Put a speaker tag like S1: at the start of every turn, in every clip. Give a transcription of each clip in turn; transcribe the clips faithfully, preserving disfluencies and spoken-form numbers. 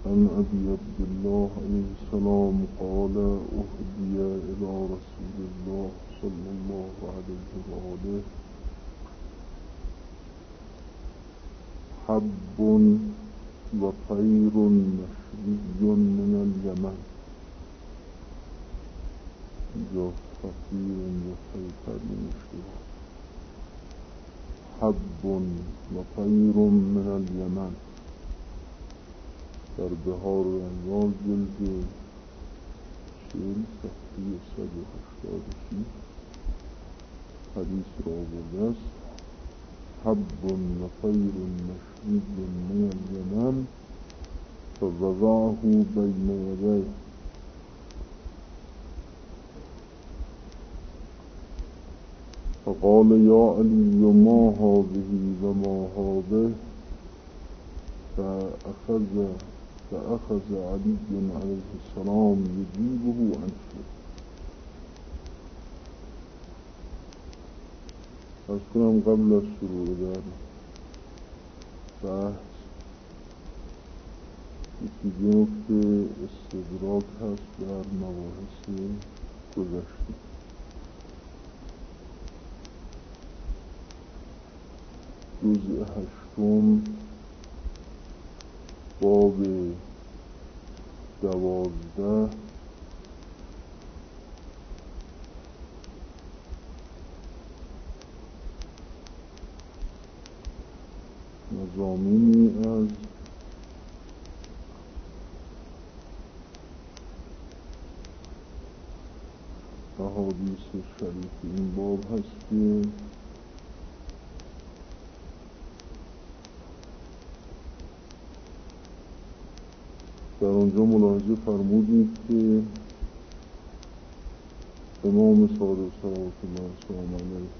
S1: عن أبي عبد الله عليه السلام قال أهدي إلى رسول الله صلى الله عليه وآله حب وطير مشوي من اليمن جا فقير وطير مشوي حب وطير من اليمن در بهار و انوار جلد چهل صفحه صد و هشتاد و شش حدیث را آورده است. حب وطير مشوي من اليمن فوضعه بين يديه فقال يا علي ما هذه وما هذه فأخذ فأخذ علي عليه السلام يجيبه عن شيء. از کنم قبل از شروع در بحث یکی دو نکته استدراک هست در مباحث گذشته. جزء هشتم باب دوازده مضامینی از احادیث شریف این باب هست که در آنجا ملاحظه فرمودید که امام صادق صلوات الله علیه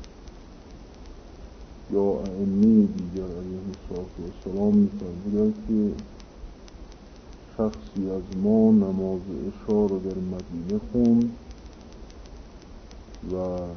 S1: یا ائمه دیگر علیه السلام می‌فرمودند که شخصی از ما نماز عشا را در مدینه خوند و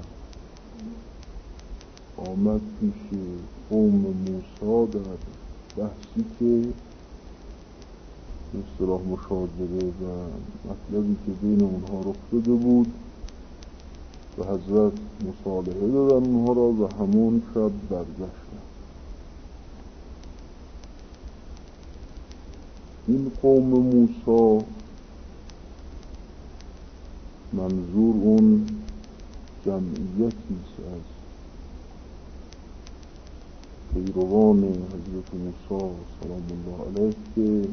S1: آمد پیش قوم موسی در بحثی که به اصطلاح مشاجره و مطلبی که بین اونها رخ داده بود و حضرت مصالحه دادن اونها را و همون شب برگشتن. این قوم موسی منظور اون جمعیتی است از پیروان حضرت موسی سلام الله علیه که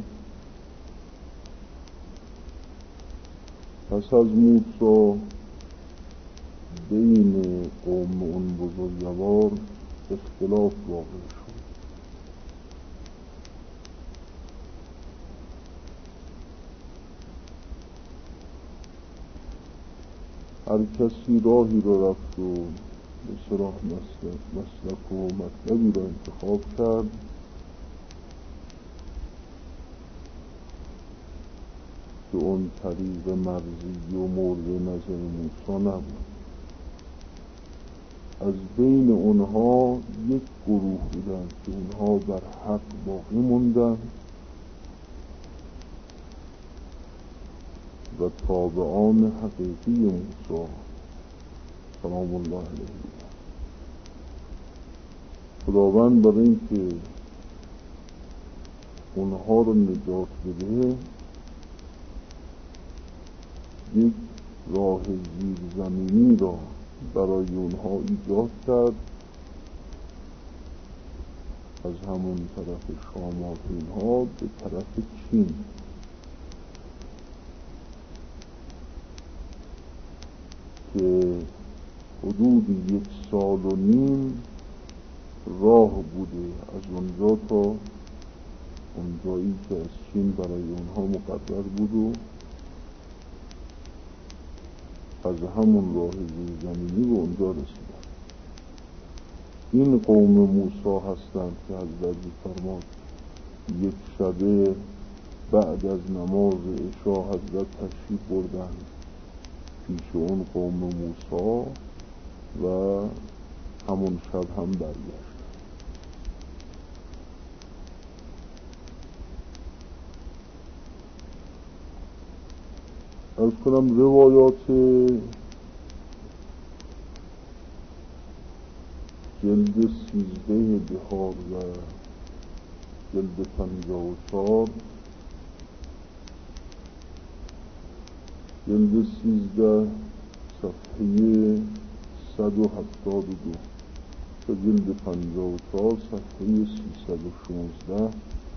S1: پس از موسی بین قوم اون بزرگوار اختلاف واقع شد. هر کسی راهی را رفت و به صلاح مسلک و مطلبی را انتخاب کرد که اون طریق مرضی و مورد نظر موسی نبود. از بین اونها یک گروه بودند که اونها بر حق باقی موندن و تابعان حقیقی موسی سلام الله علیه. خداوند برای این که اونها رو نجات بده یک راه زیر زمینی را برای اونها ایجاد کرد از همون طرف شامات اینها به طرف چین که حدود یک سال و نیم راه بوده از اونجا تا اون جایی که از چین برای اونها مقرر بود و از همون راه زیرزمینی به اونجا رسیدن. این قوم موسی هستند که حضرت فرمود یک شبه بعد از نماز عشا حضرت تشریف بردند پیش اون قوم موسی و همون شب هم برگشت. از کنم روایات جلد سیزده بهار و جلد پنجاه و چهار، جلد سیزده صفحه صد و هفتاد و دو و جلد پنجاه و چهار صفحه سیصد و شانزده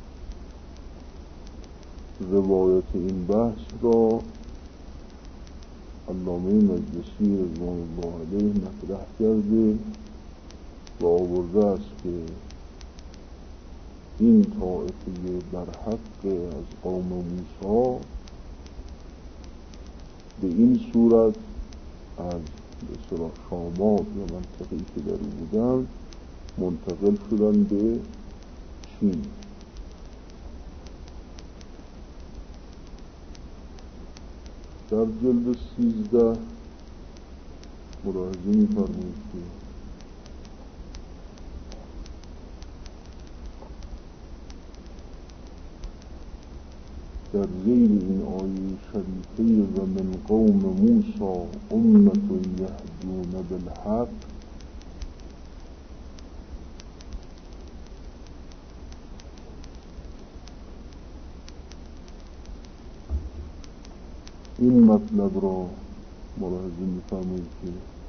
S1: روایت این بحث را علامه مجلسی رضوان الله علیه مطرح کرده و آورده است که این طائفه برحق از قوم موسی به این صورت از بسیار شامات و منطقه‌ای که در بودن منتقل شدن به چین. در جلد سیزده ملاحظه می‌فرمایید که در ذیل این آیه شریفه و من قوم موسی امة یهدون بالحق این مطلب را ملاحظه می‌فرمایید که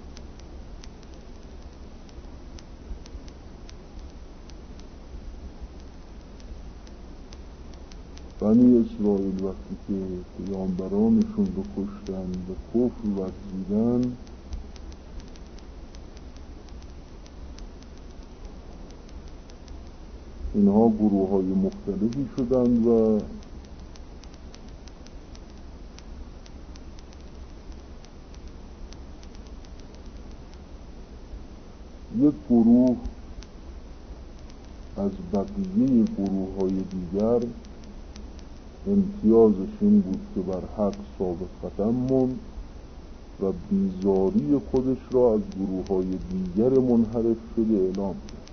S1: بنی اسرائیل وقتی که پیامبرانشون رو کشتن و کفر ورزیدن اینها گروه های مختلفی شدند و یک گروه از بقیه گروه های دیگر امتیازش این بود که بر حق ثابت قدم موند و بیزاری خودش را از گروه های دیگر منحرف شده اعلام کرد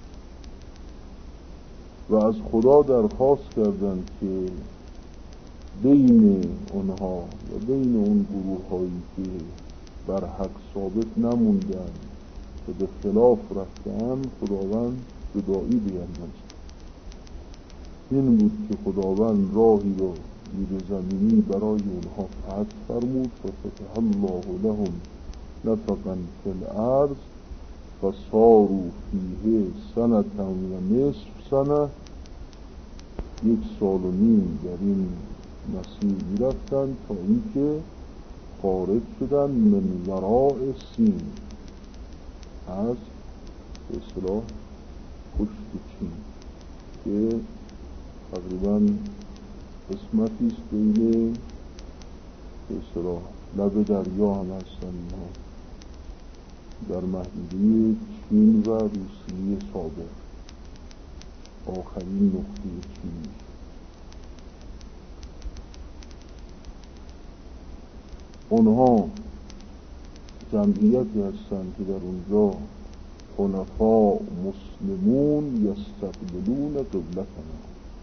S1: و از خدا درخواست کردند که بین اونها و بین اون گروه هایی که بر حق ثابت نموندند و به خلاف رفتند خداوند جدایی بیندازد. این بود که خداوند راهی را زیر زمینی برای اونها فتح فرمود و فتح الله لهم نفقا فی الارض فصاروا فیه سنة و نصف سنه، یک سال و نیم در این مسیر میرفتند تا اینکه خارج شدن من وراء سین، از به اصطلاح پشت چین که تقریبا قسمتی است بین به اصطلاح لب دریا هم هستن اینها در محدوده چین و روسیه سابق، آخرین نقطه چین. اونها جمعیتی هستند که در اونجا حنفاء مسلمون یستقبلون قبلتنا،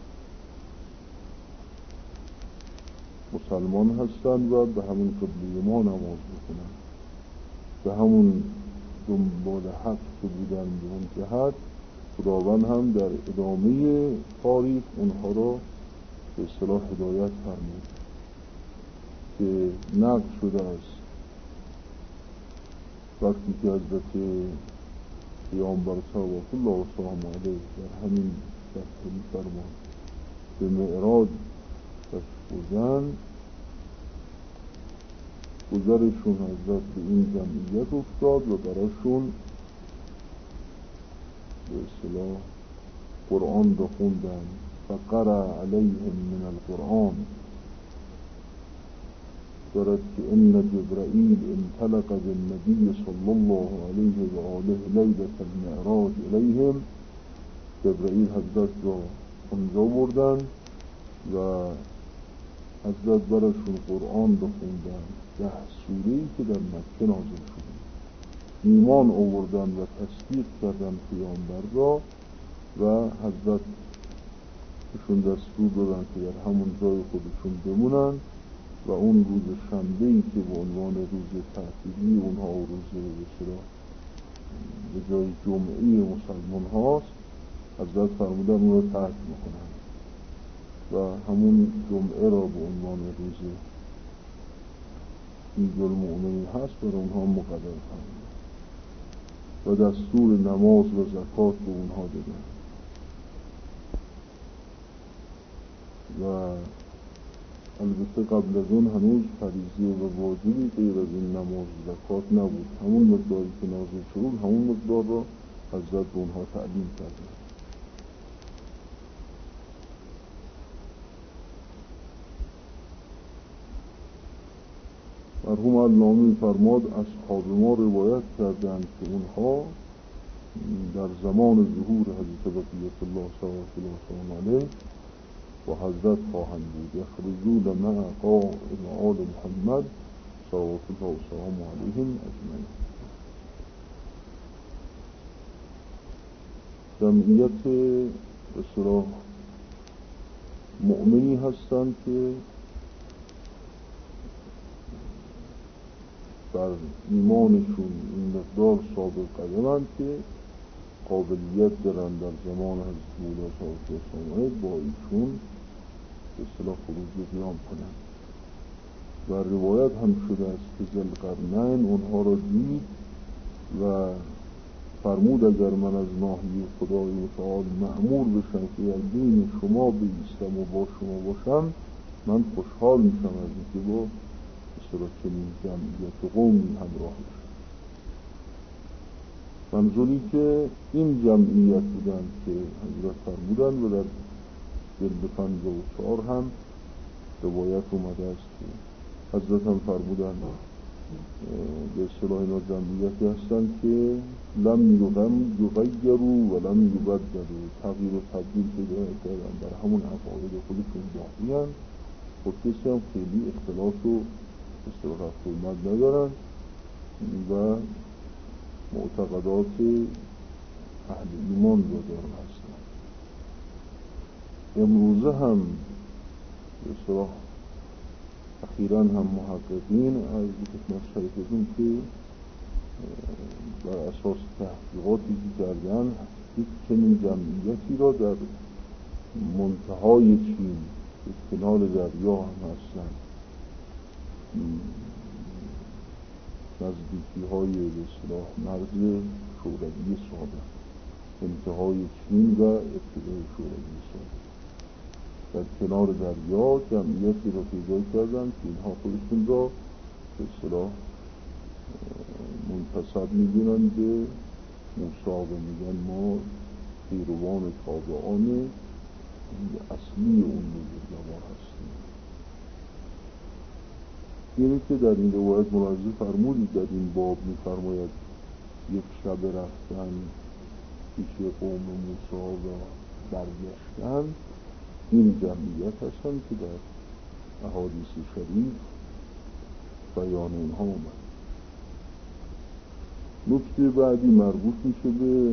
S1: مسلمان هستند و به همون قبله ما نماز میکنند، به همون دنبال حق که بودن به اون جهت خداوند هم در ادامه تاریخ اونها را به اصطلاح هدایت فرمود که نقل شده است وقتی که حضرت پیامبر صلوات الله و سلامه علیه در همین شخصی فرمان به معراج بودن، گذرشون حضرت به این جمعیت افتاد و براشون به اصطلاح قرآن رو خوندن فقرأ علیهم من القرآن دارد که ان جبرائیل انطلق بالنبی صلی الله علیه و آله لیلة المعراج الیهم، جبرائیل حضرت را اونجا بردن و حضرت براشون قرآن رو خوندن، ده سوره‌ای که در مکه نازل شده، ایمان آوردن و تصدیق کردن پیامبر را و حضرت بهشون دستور دادن که در همون جای خودشون بمونن و اون روز شنبه‌ای که به عنوان روز تعطیلی اونها و روز بسیار به جای جمعی مسلمان هاست، حضرت فرمودن اون رو ترک میکنن و همون جمعه را به عنوان روز عید المؤمنین هست برای اونها مقرر فرمودن و دستور نماز و زکات به اونها دادن و البته قبل از اون هنوز فریضه و واجبی غیر از این نماز و زکات نبود. همون مقداری که نازل شد همون مقدار را حضرت به اونها تعلیم کردن. مرحوم علامه فرماد اصحاب ما روایت کردند که اونها در زمان ظهور حضرت بقیت الله صلوات الله علیه و حضرت خواهند بود یخرجون مع قائم آل محمد صلوات الله علیهم اجمعین. جمعیت به اصطلاح مؤمنی هستند که بر ایمانشون این مقدار ثابت قدمند که قابلیت دارن در زمان حضرت مولا صلوات الله علیه با ایشون به اصطلاح خروج قیام کنند. و روایت هم شده است که ذوالقرنین اونها را دید و فرمود اگر من از ناحیه خدای متعال مأمور بشم که در دین شما بایستم و با شما باشم، من خوشحال میشم از اینکه با اصطلاح چنین جمعیت قومی همراه بشم. منظوری که این جمعیت بودن که حضرت فرمودن و در جلد پنجاه و چهار هم روایت اومده است که حضرت هم فرمودن به اصطلاح اینا جمعیتی هستند که لم یغیروا و لم یبدلوا، تغییر و تبدیل پیدا کردن در همون عقاید خودشون باقی‌اند و کسی هم خیلی اختلاف و اصطلاح رفت و آمد ندارن و معتقدات اهل ایمان رو دارن هستن. امروزه هم به اصطلاح اخیراً هم محققین از خدمت شریفتون که بر اساس تحقیقاتی که کردن یک چنین جمعیتی را در منتهای چین که کنار دریا هم هستن، نزدیکی های به اصطلاح مرز شوروی سابق، انتهای چین و ابتدای شوروی سابق، در کنار دریا جمعیتی را پیدا کردن که اینها خودشون را به اصطلاح منتسب می‌دونن به موسی و میگن ما پیروان تابعان اصلی اون بزرگوار هستیم. اینه که در این روایت ملاحظه فرمودید در این باب می‌فرماید یک شب رفتن پیش قوم موسی و برگشتن، این جمعیت هستن که در احادیث شریف بیان اینها اومد. نکته بعدی مربوط میشه به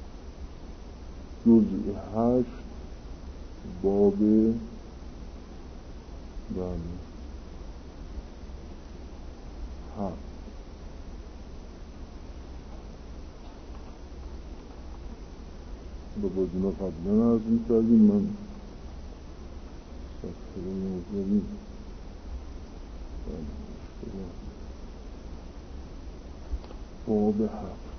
S1: جزء هشت باب بله هفت. با بازینا قبلا از میکردیم من صفحه نوزدی باب هفت.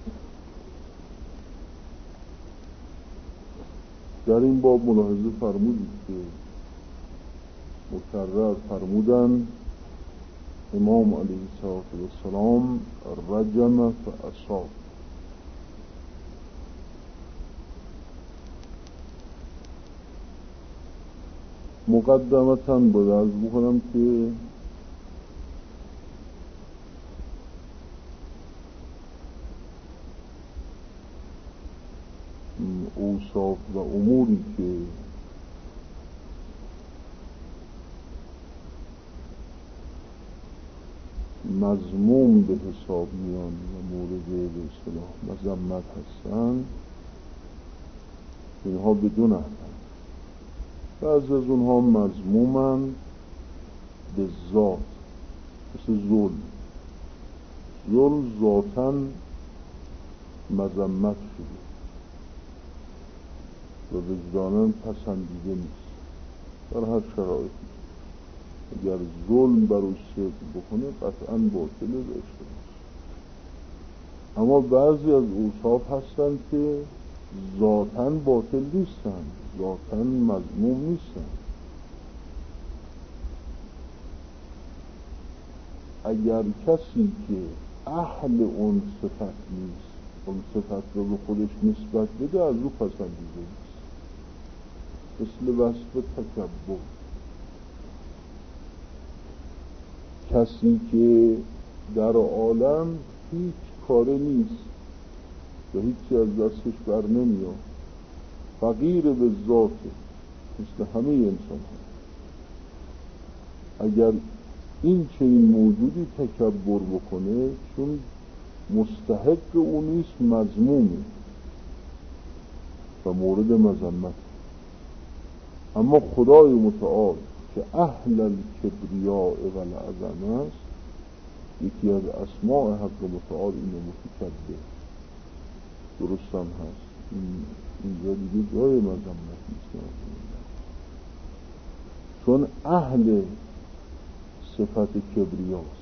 S1: در این باب ملاحظه فرمودید که مکرر فرمودن امام علیه السلام رجم فاصاب. مقدمتاً باید عرض بکنم که اوصاف و اموری که مذموم به حساب میان و مورد به اصطلاح مذمت هستند، اینها به دو نحو. بعضی از اونها مذمومند به ذات، مثل ظلم. ظلم ذاتاً مذمت شده و وجداناً پسندیده نیست در هر شرایطی. اگر ظلم بر او صدق بکنه قطعاً باطل و اشتباه. اما بعضی از اوصاف هستند که ذاتاً باطل نیستند، ذاتاً مذموم نیستند. اگر کسی که اهل اون صفت نیست اون صفت رو به خودش نسبت بده، از او پسندیده نیست. مثل وصف تکبر. کسی که در عالم هیچ کاره نیست و هیچی از دستش بر نمیاد، فقیر به ذاته، مثل همه انسان ها. اگر این چنین موجودی تکبر بکنه، چون مستحق او نیست، مذمومه و مورد مذمت. اما خدای متعال که اهل الکبریاء و العظمه است، یکی از اسماء حق متعال اینو متکبر. درست هم هست. این اینجا دیگه جای مذمت نیست، چون اهل صفت کبریاست.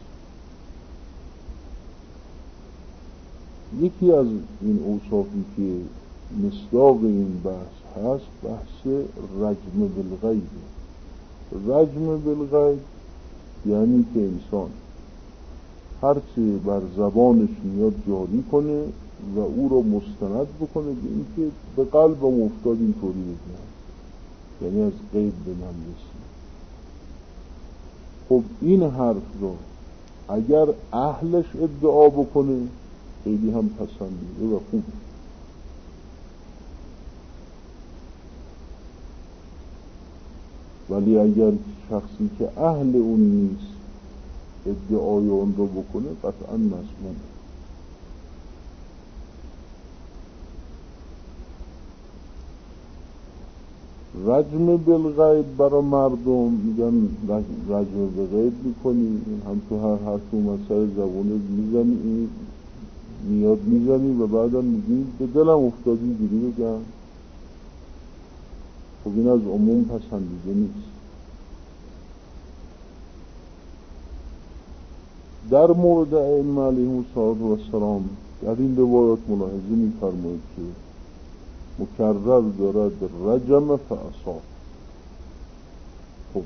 S1: یکی از این اوصافی که مصداق این بحث هست، بحث رجم بالغیب. رجم بالغیب یعنی که انسان هرچی بر زبانش میاد جاری کنه و او رو مستند بکنه به این که به قلبم افتاد اینطوری بگم، یعنی از غیب به من رسید. خب این حرف رو اگر اهلش ادعا بکنه خیلی هم پسندیده و خوب. ولی اگر شخصی که اهل اون نیست ادعای اون رو بکنه، قطعا مذموم. رجم بالغیب برای مردم میگن رجم بالغیب میکنی، هم تو هر حرف اومد سر زبانت میزنی، میاد میزنی و بعدا میگی به دلم افتادی اینجوری بگم. خب این از عموم پسندیده نیست. در مورد ائمه علیهم السلام در این روایات ملاحظه می‌فرمایید که مکرر دارد رجم فاصاب. خب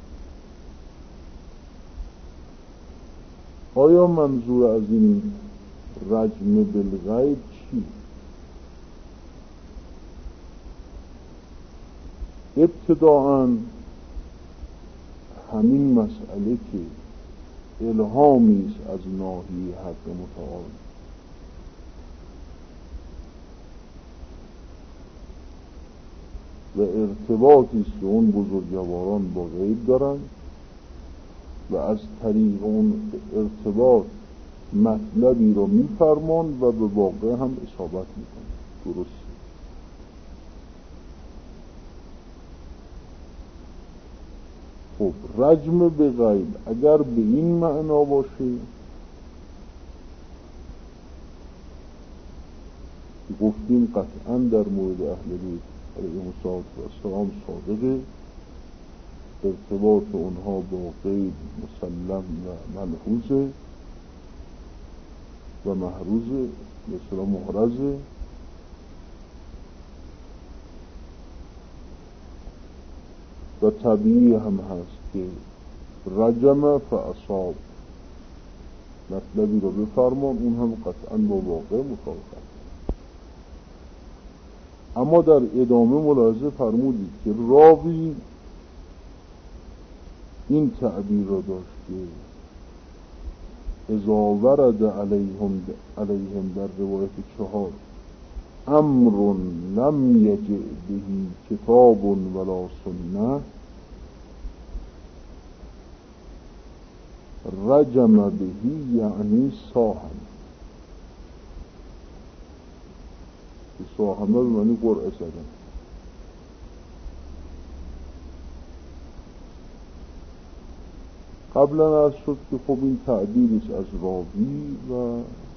S1: آیا منظور از این رجم بالغیب چی؟ ابتداءً همین مسئله که الهامی است از ناحیه حق متعال و ارتباطی است که اون بزرگواران با غیب دارند و از طریق اون ارتباط مطلبی رو میفرمان و به واقع هم اصابت میکنه. درست. خب رجم به غیب اگر به این معنا باشه گفتیم قطعا در مورد اهل بیت علیهم السلام صادقه، ارتباط اونها با غیب مسلم و ملحوظه و محروزه، مثلا محرزه. و طبیعی هم هست که رجم فاصاب، مطلبی رو بفرمان اون هم قطعا با واقع مطابقت. اما در ادامه ملاحظه فرمودید که راوی این تعبیر را داشت که اذا ورد علیهم علیهم در روایت چهار امر لم یجئ به کتاب ولا سنه رجم به یعنی ساهم. ساهمه به معنی قرعه زدن. قبلا عرض شد که خب این تعبیریست از راوی و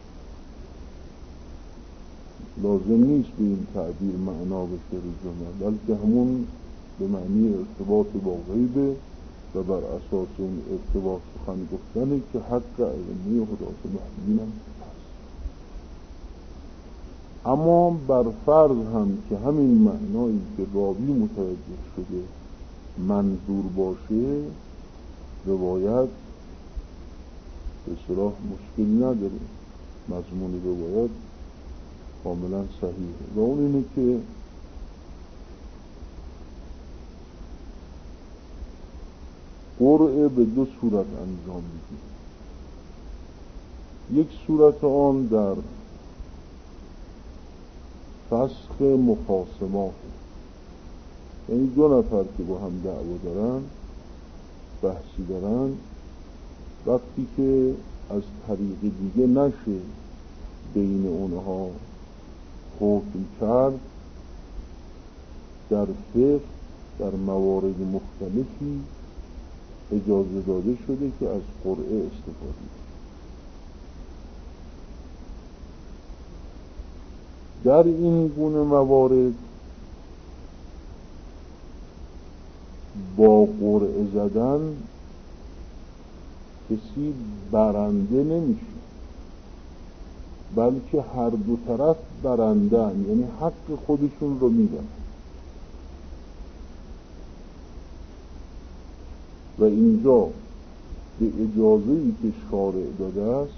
S1: لازم نیست به این تعبیر معنا بشه رجوع، بلکه همون به معنی ارتباط با غیبه و بر اساس اون ارتباط سخن گفتنه که حق ائمه هداة المهدیین هم هست. اما بر فرض هم که همین معنایی که راوی متوجه شده منظور باشه، روایت به اصطلاح مشکلی نداره، مضمون روایت کاملا صحیحه و اون اینه که قرعه به دو صورت انجام میشه. یک صورت آن در فسخ مخاصمات، یعنی دو نفر که با هم دعوا دارن، بحثی دارن، وقتی که از طریق دیگه نشه بین اونها حکم کرد، در فقه در موارد مختلفی اجازه داده شده که از قرعه استفاده کنه. در این گونه موارد با قرعه زدن کسی برنده نمیشه، بلکه هر دو طرف برندن، یعنی حق خودشون رو میدن. و اینجا به اجازه‌ای که شارع داده است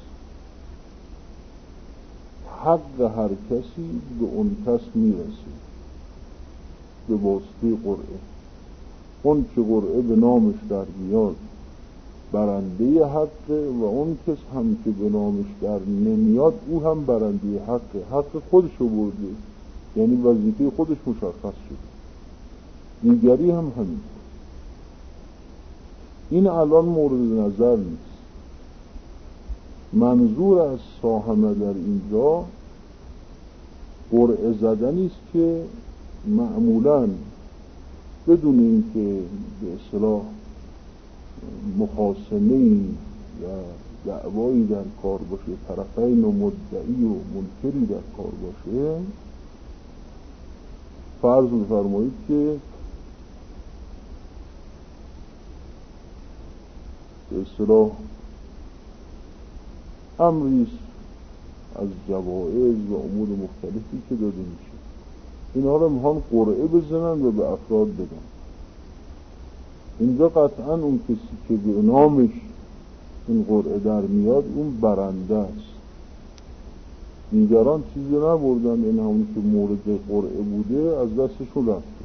S1: حق هر کسی به اون کس میرسه به واسطه قرعه. اون که قرعه به نامش در میاد برنده حقه و اون کس هم که به نامش در نمیاد او هم برنده حقه، حق خودشو برده، یعنی وظیفه خودش مشخص شده. دیگری هم همین. این الان مورد نظر نیست. منظور از ساهمه در اینجا قرعه زدنی است که معمولاً بدون اینکه به اصطلاح مخاصمه‌ای یا دعوایی در کار باشه، طرفین و مدعی و منکری در کار باشه، فرض بفرمایید که به اصطلاح امریست از جوائز و امور مختلفی که داده میشه، اینها رو میخوان قرعه بزنن و به افراد بدن. اینجا قطعا اون کسی که به نامش این قرعه در میاد اون برنده است. دیگران چیزی نبردن، این همون که مورد قرعه بوده از دستشون رفته.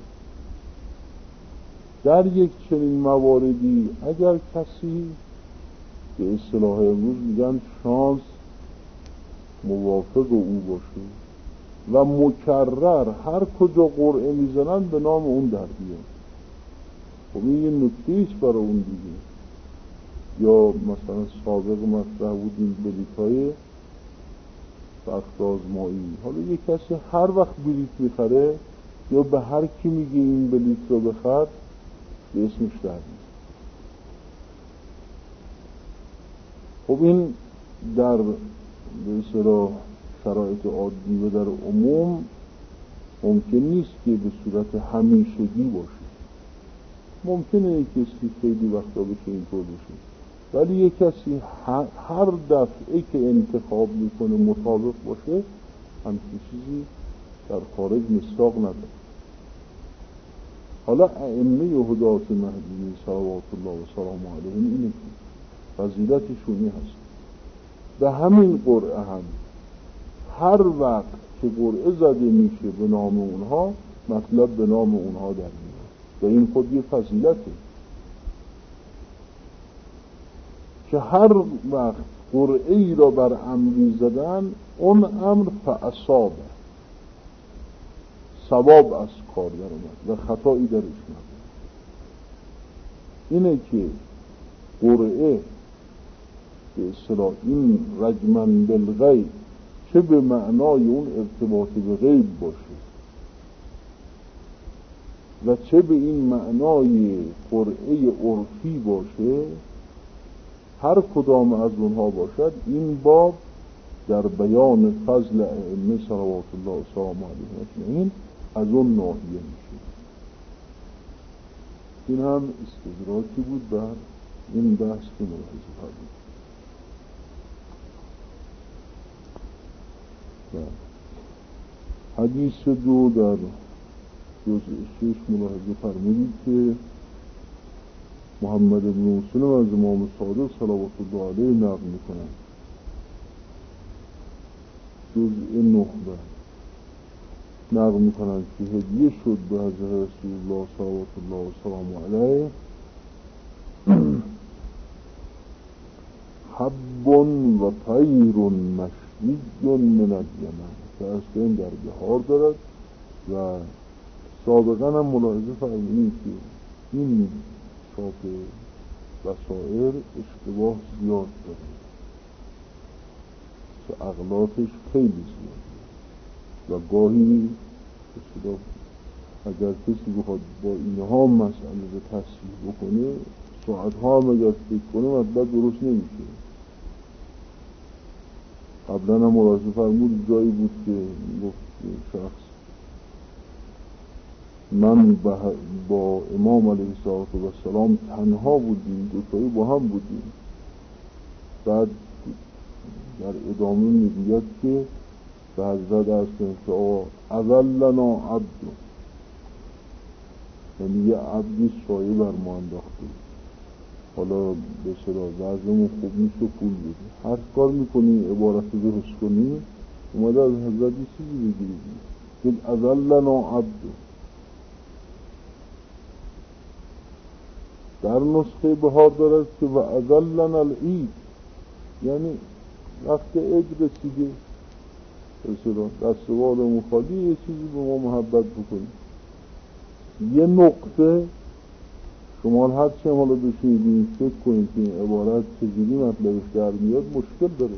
S1: در یک چنین مواردی اگر کسی به اصطلاح امروز میگن شانس موافق او باشه و مکرر هر کجا قرعه میزنن به نام اون در بیاد، خب این یه نکته‌ایست برای اون دیگه. یا مثلا سابق مطرح بود این بلیط‌های بخت آزمایی، حالا یه کسی هر وقت بلیط میخره یا به هر کی میگه این بلیط رو بخر به اسمش در میاد. خب این در به اصطلاح شرایط عادی و در عموم ممکن نیست که به صورت همیشگی باشه. ممکنه یک کسی خیلی وقتا بشه اینطور بشه، ولی یک کسی هر دفعه که انتخاب میکنه مطابق باشه، همچین چیزی در خارج مصداق نداره. حالا ائمه هداة المهدیین صلوات الله و سلام علیهم اینه که فضیلتشونی هست. به همین قرعه هم هر وقت که قرعه زده میشه به نام اونها، مطلب به نام اونها در میاد و این خود یه فضیلته که هر وقت قرعه ای را بر امری زدن اون امر فاصابه، ثواب از کار در اومد و خطایی درش نبود. اینه که قرعه به اصطلاح این رجمن بالغیب چه به معنای اون ارتباط به غیب باشه و چه به این معنای قرعه عرفی باشه، هر کدام از اونها باشد، این باب در بیان فضل ائمه صلوات الله و سلام علیهم اجمعین از اون ناحیه میشه. این هم استدراکی بود بر این بحث که ملاحظه فرمودید. حدیث دو در جزء شش ملاحظه فرمودید که محمد بن مسلم از امام صادق صلوات الله علیه نقل میکنند. جزء نه نقل میکنند که هدیه شد به حضرت رسول الله صلوات الله و سلام علیه حب و طیر مشوی من الیمن، که اصلا در بهار دارد. و سابقا هم ملاحظه فرمودید که این چاپ بصائر اشتباه زیاد داره که اغلاطش خیلی زیاده و گاهی اشتباه اگر کسی بخواد با اینها مسئله رو تصحیح بکنه ساعتها هم اگر فکر کنه مطلب درست نمیشه. قبلا هم ملاحظه فرمود جایی بود که گفت شخص من با امام علیه السلام تنها بودیم، دوتایی با هم بودیم. بعد در ادامه میگوید که به حضرت عرض کنید که آقا اذلنا عبد، یعنی یه عبدی سایه بر ما انداخته، حالا به صدا وضعمون خوب نیست و پول بده، هر کار میکنی عبارت رو درست کنی اومده از حضرت چیزی بگیرید که اذلنا عبد. در نسخه بهار دارد که و اذلنا العید، یعنی وقت عید رسیده مثلا دستوال خالی یه چیزی به ما محبت بکنید. یه نقطه شما هر چه حالا بشینید فکر کنید که این عبارت چجوری مطلبش در میاد مشکل داره.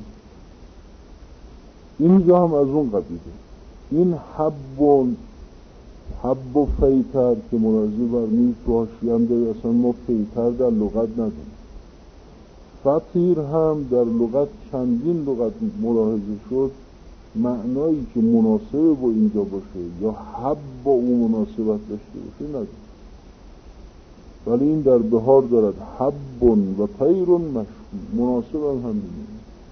S1: اینجا هم از اون قبیله. این حب و حب و فیتر که ملاحظه برمید تو حاشیه هم داره، اصلا ما فیتر در لغت نداریم. فطیر هم در لغت چندین لغت ملاحظه شد، معنایی که مناسبه با اینجا باشه یا حب با اون مناسبت داشته باشه نداره. ولی این در بهار دارد حب و طیر مشوی، مناسب هم همینه.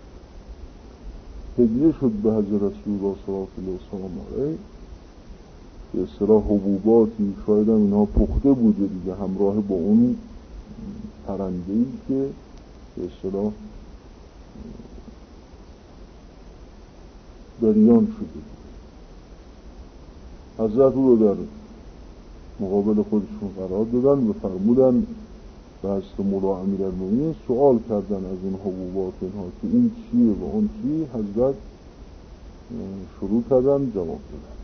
S1: هدیه شد به حضرت رسول الله صلوات الله و سلام علیه به اصطلاح حبوباتی، شاید هم اینها پخته بوده دیگه همراه با اون پرنده‌ای که به اصطلاح دریان شده. حضرت او رو در مقابل خودشون قرار دادن و فرمودن به حضرت مولا امیرالمومنین سوال کردن از این حبوبات اینها که این چیه و اون چی. حضرت شروع کردن جواب دادن.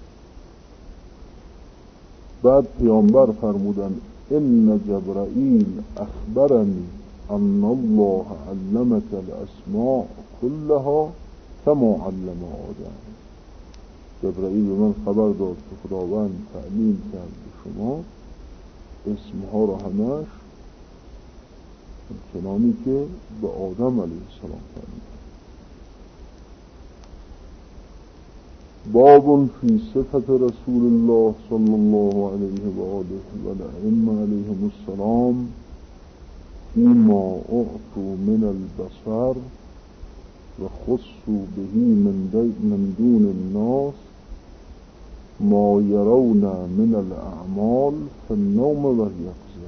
S1: بعد پیامبر فرمودن ان جبرائیل اخبرنی ان الله علمك الاسماء كلها كما علم آدم. جبرائیل به من خبر داد که خداوند تعلیم کرد به شما اسمها را همش چنانی که به آدم علیه السلام تعلیم کرد. باب فی صفت رسول الله صلی الله علیه و آله و الائمه علیهم السلام فیما اعطوا من البصر و خصوا بهی من دون الناس ما یرون من الاعمال فی النوم و الیقظه.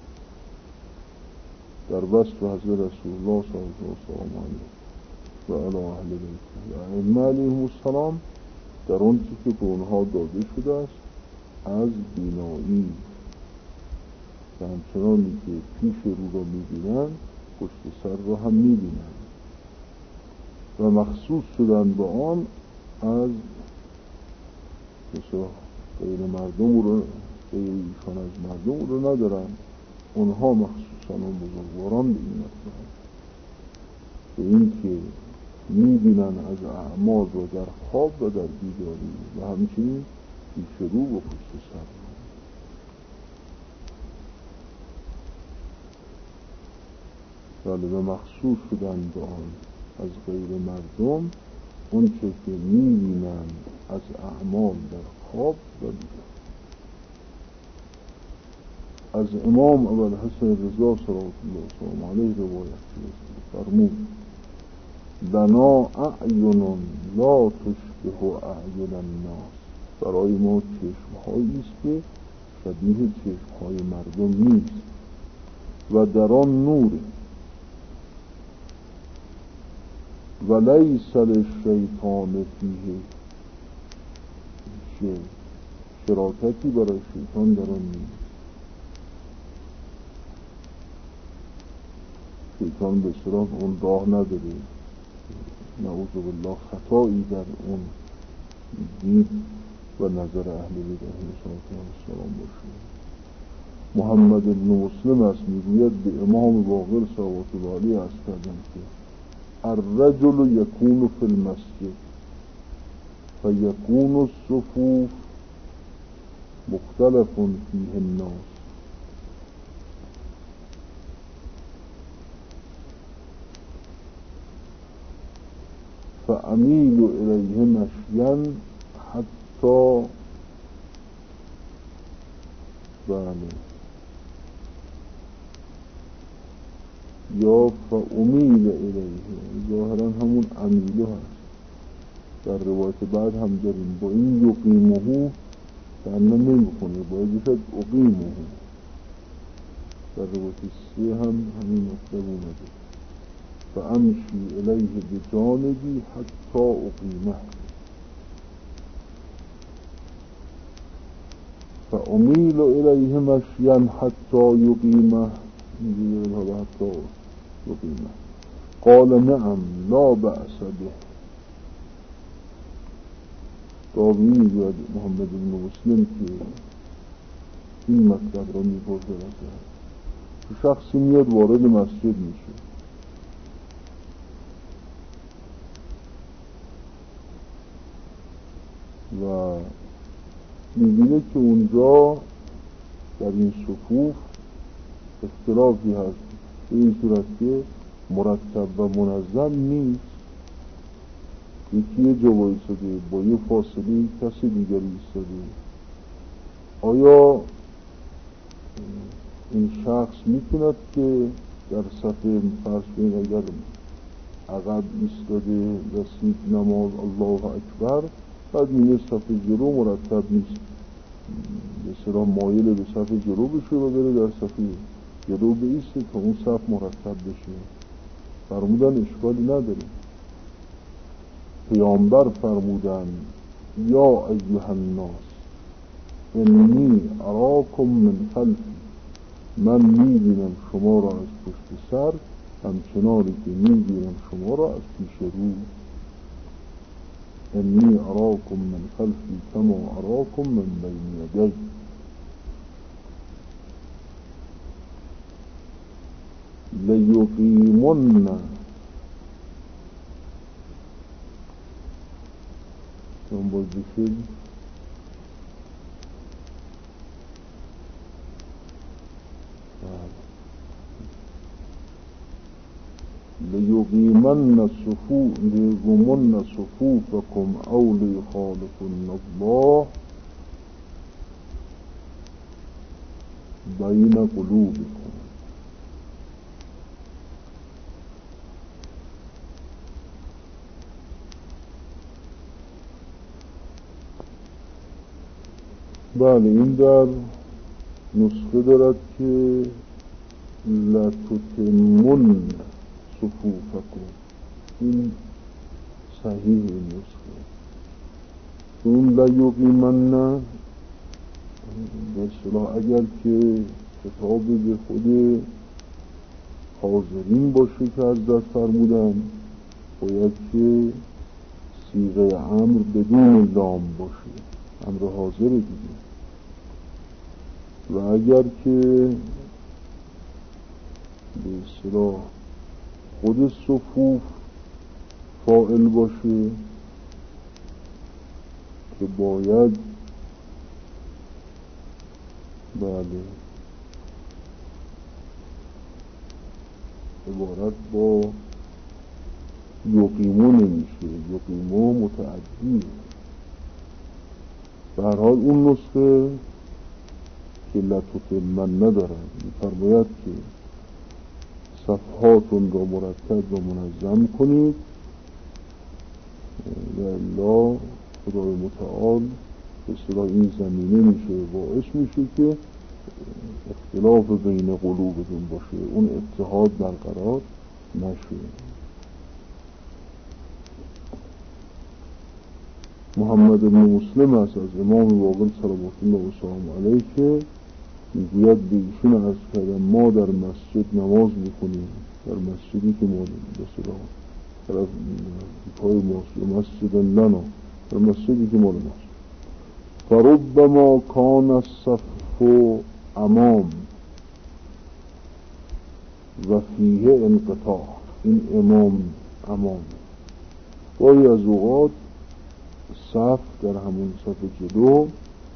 S1: در وصف حضرت رسول الله صلی الله علیه و علی اهل بیته و ائمه علیهم السلام در اون چیزی که به اونها داده شده است از بینایی و همچنانی که پیش رو را میبینن پشت سر را هم میبینن و مخصوص شدن با آن از کسا غیر مردم رو غیر ایشان از مردم رو ندارن. اونها مخصوصا اون بزرگواران به این مطلب به این که میبینن از اعمال رو در خواب و در بیداری و همچنین پیش رو و پشت سر. بله و مخصوص شدن به آن از غیر مردم اون چه که می‌بینند از اعمال در خواب و بیدار. از امام ابوالحسن رضا صلوات الله وسلامه علیه روایت شده فرمود لنا اعین لا تشبه اعین الناس، برای ما چشم‌هایی است که شبیه چشم‌های مردم نیست و در آن نور و لیس للشیطان فیه شیء، شراکتی برای شیطان در آن نیست. شیطان به اصطلاح اون راه نداره، نعوذ بالله خطایی در اون دید و نظر اهل بیت علیهم السلام باشه. محمد بن مسلم است میگوید به امام باقر صلوات الله علیه عرض کردند که الرجل یکون فی المسجد فیکون الصفوف مختلف فیه الناس فامیل الیه مشیا حتی بله یا فامیل الیه، ظاهرا همون امیله هست، در روایت بعد هم داریم با این یقیمه تعمل نمی کنه، باید بشد اقیمه. در روایت سه هم همین مطلب اومده فامشی الیه بجانبی حتی اقیمه فامیل الیه مشیا حتی یقیمه حتی یقیمه قال نعم لا بأس به. راوی میگوید محمد بن مسلم که این مطلب را میپرسه که شخصی میاد وارد مسجد میشه و میبینه که اونجا در این صفوف اختلافی هست به این صورت که مرتب و منظم نیست، یکی یه جا ایستاده با یه فاصله کسی دیگری ایستاده. آیا این شخص میتوند که در صفحه فرض کنید اگر عقب ایستاده رسید نماز الله اکبر بعد میگه صفحه جلو مرتب نیست، به اصطلاح مایل به صفحه جلو بشه و بره در صفحه جلو بیسته تا اون صف مرتب بشه؟ فرمودن اشکالی نداره. پیامبر فرمودن یا ایها الناس انی اراکم من خلفی، من میبینم شما را از پشت سر همچنانی که میبینم شما را از پیش رو. انی اراکم من خلفی کما اراکم من بین یدی. لیقیمن چون باز بشید لیقیمن صفوف لیقیمن صفوفکم او لیخالفن الله بین قلوبکم. بله این در نسخه دارد که لتتمن صفوفکم، این صحیح این نسخه. اون لیقیمن به اصطلاح اگر که خطاب به خود حاضرین باشه که حضرت فرمودن باید که صیغه امر بدون لام باشه، امر حاضر دیگه. و اگر که به اصطلاح خود صفوف فاعل باشه که باید بله عبارت با یقیمو نمیشه، یقیمو متعدیه. به هر حال اون نسخه که لطف من ندارد می‌فرماید که صفحاتون را مرتب و منظم کنید و الا خدای متعال به اصطلاح این زمینه میشه باعث میشه که اختلاف بین قلوبتون باشه، اون اتحاد برقرار نشه. محمد بن مسلم است از امام باقر صلوات الله و سلام علیه که میگوید به ایشون عرض کردم ما در مسجد نماز میکنیم، در مسجدی که ما به اصطلاح طرف پای ماست، مسجد لنا، در مسجدی که ما ماست. فربما کان الصف امام و فیه انقطاع، این امام امام گاهی از اوقات صف در همون صف جلو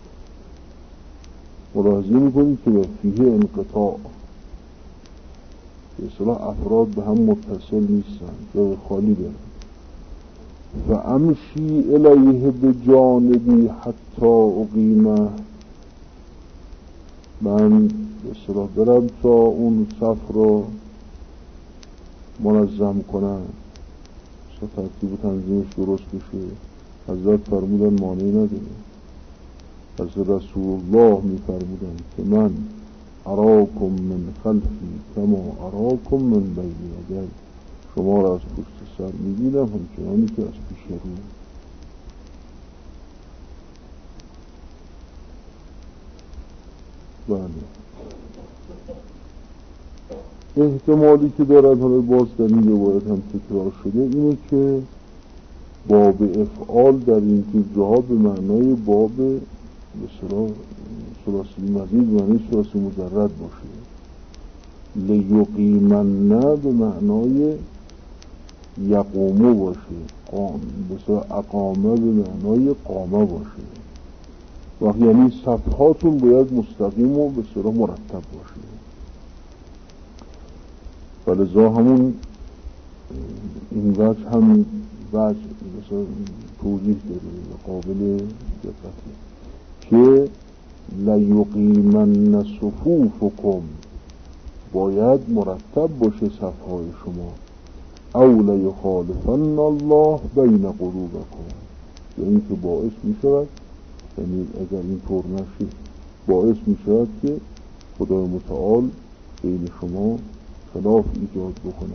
S1: ملاحظه میکنید که به فیه انقطاع، به اصطلاح افراد به هم متصل نیستن، جای خالی دارن. و امشی الیه به جانبی حتی اقیمه، من به اصطلاح برم تا اون صف رو منظم کنم، ترتیب و تنظیمش درست بشه. حضرت فرمودن مانعی نداره. حضرت رسول الله می فرمودن که من اراکم من خلفی کما اراکم من بین یدی، شما را از پشت سر می بینم همچنانی که از پیش رو. بله، احتمالی که دارد، حالا باز در این روایت هم تکرار شده، اینه که باب افعال در این جاها به معنای باب به اصطلاح ثلاثی مزید به معنای ثلاثی مجرد باشه. لیقیمن به معنای یقومو باشه، به اصطلاح اقامه به معنای قامه باشه. و یعنی صفحاتون باید مستقیم و به اصطلاح مرتب باشه. ولذا همون این وجه هم وجه مثلا توضیح داره قابل دقته که لیقیمن صفوفکم، باید مرتب باشه صفهای شما. او لیخالفن الله بین قلوبکم، یعنی که باعث می شود، یعنی اگر این طور نشه باعث می شود که خدای متعال بین شما خلاف ایجاد بکنه.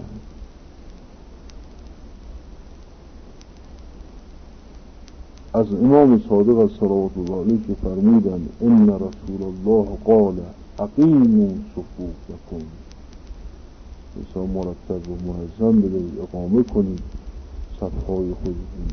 S1: از امام صادق از صلوات الله علیه که فرمودن ان رسول الله قال اقیموا صفوفکم، مثلا مرتب و منظم بدهید، اقامه کنید صفهای خودتون.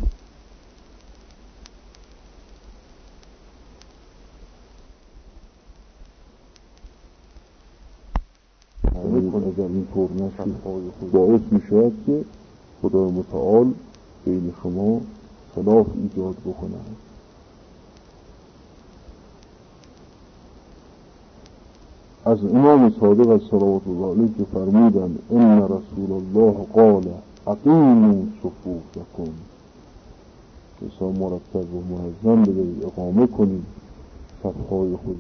S1: اگر این طور نشه باعث می شود که خدای متعال بین شما خلاف ایجاد بکنه. از امام صادق از صلوات الله علیه که فرمودن ان رسول الله قال اقیموا صفوفکم، مثلا مرتب و منظم بدهید، اقامه کنید صفهای خود.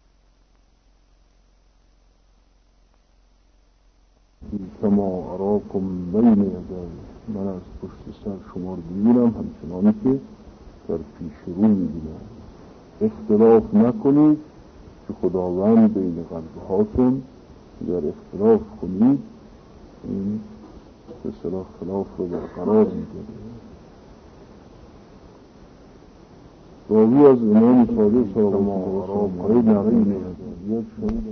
S1: کما اراکم بین یدی، من از پشت سر شما رو می‌بینم همچنانی که در پیش رو می‌بینم. اختلاف نکنید که خداوند بین قلب‌هاتون، اگر اختلاف کنید این به اصطلاح خلاف رو برقرار می‌کنه. راوی از امام صادق صلی الله علیه و آله نقل شنیدم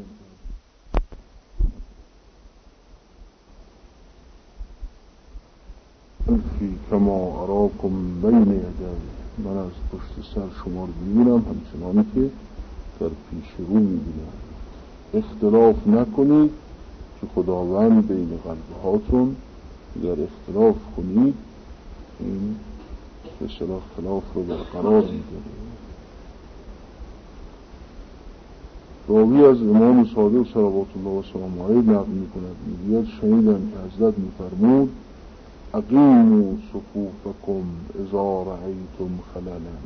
S1: فی کما اراکم بین یدی، من از پشت سر شما رو می‌بینم همچنانی که در پیش رو می‌بینم. اختلاف نکنید که خداوند بین قلب‌هاتون، اگر اختلاف کنید این به اصطلاح خلاف رو برقرار می‌کنه. راوی از امام صادق صلوات الله و سلامه علیه نقل می‌کند، میگوید شنیدم که حضرت می‌فرمود اقیموا صفوفکم اذا رأیتم خللا،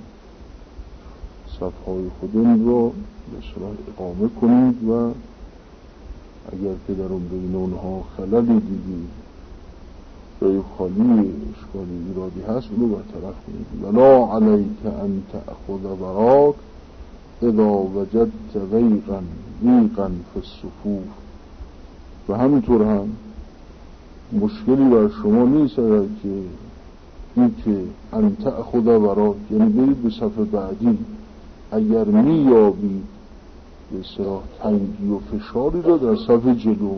S1: صفهای خودتون را به اصطلاح اقامه کنید و اگر که در اون بین اونها خللی دیدید، جای خالی اشکالی ایرادی هست، اونو برطرف کنید. ولا علیک ان تأخذ براک اذا وجدت ضیقا ضیقا فی الصفوف، و همینطور هم مشکلی بر شما نیست که این که ان تأخذ براک، یعنی برید به صف بعدی، اگر میابید به اصطلاح تنگی و فشاری را در صف جلو،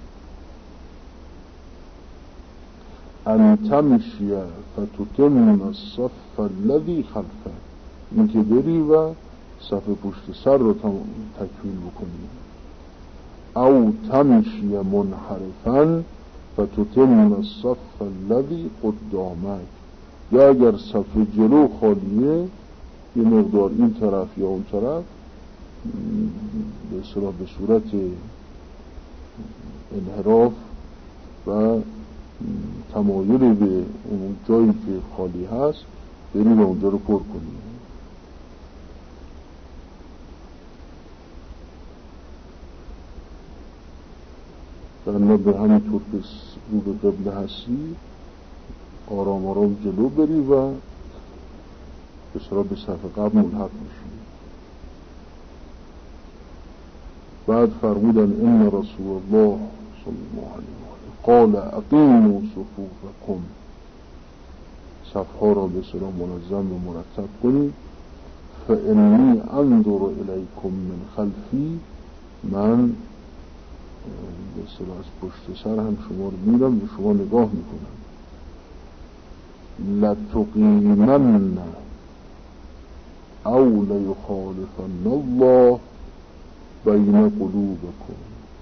S1: ان تمشی فتتم الصف الذی خلفه، این که بری و صف پشت سر را تکمیل بکنی. او تمشی منحرفا فتتم الصف الذی قدامک، یا اگر صف جلو خالیه، یه مقدار این طرف یا اون طرف به اصطلاح به صورت انحراف و تمایل به اون جایی که خالی هست بری و اونجا رو پر کنی. در ما به همینطور که رو به قبله هستی آرام آرام جلو بری و به صورت به صف قبل ملحق میشی. بعد فرمودن ان رسول الله صلی الله علیه و آله قال اقیموا صفوفکم، صفها را به صورت منظم و مرتب کنید. فانی انظر الیکم من خلفی، من به صورت از پشت سر هم شما رو میرم به شما نگاه میکنم. لتقیمن او لیخالفن الله بین قلوبکم،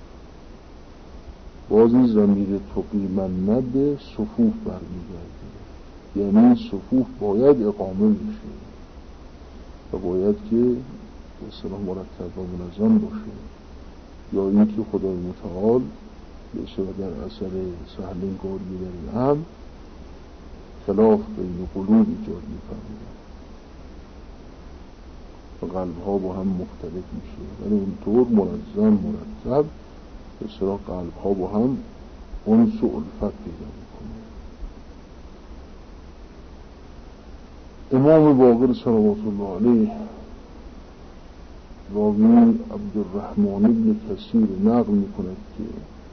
S1: بازی ضمیر تقیمن به صفوف برمیگرده، یعنی صفوف باید اقامه میشه و باید که به اصطلاح مرتب و منظم باشه، یا اینکه خدای متعال به اصطلاح در اثر سهلنگاری در این هم خلاف بین قلوب ایجاد می‌فرماید و قلب‌ها با هم مختلف میشه، ولی اونطور منظم مرتب به اصطلاح قلب‌ها با هم انس و الفت پیدا می‌کنه. امام باقر صلوات الله علیه راوی عبدالرحمن ابن کثیر نقل می‌کند که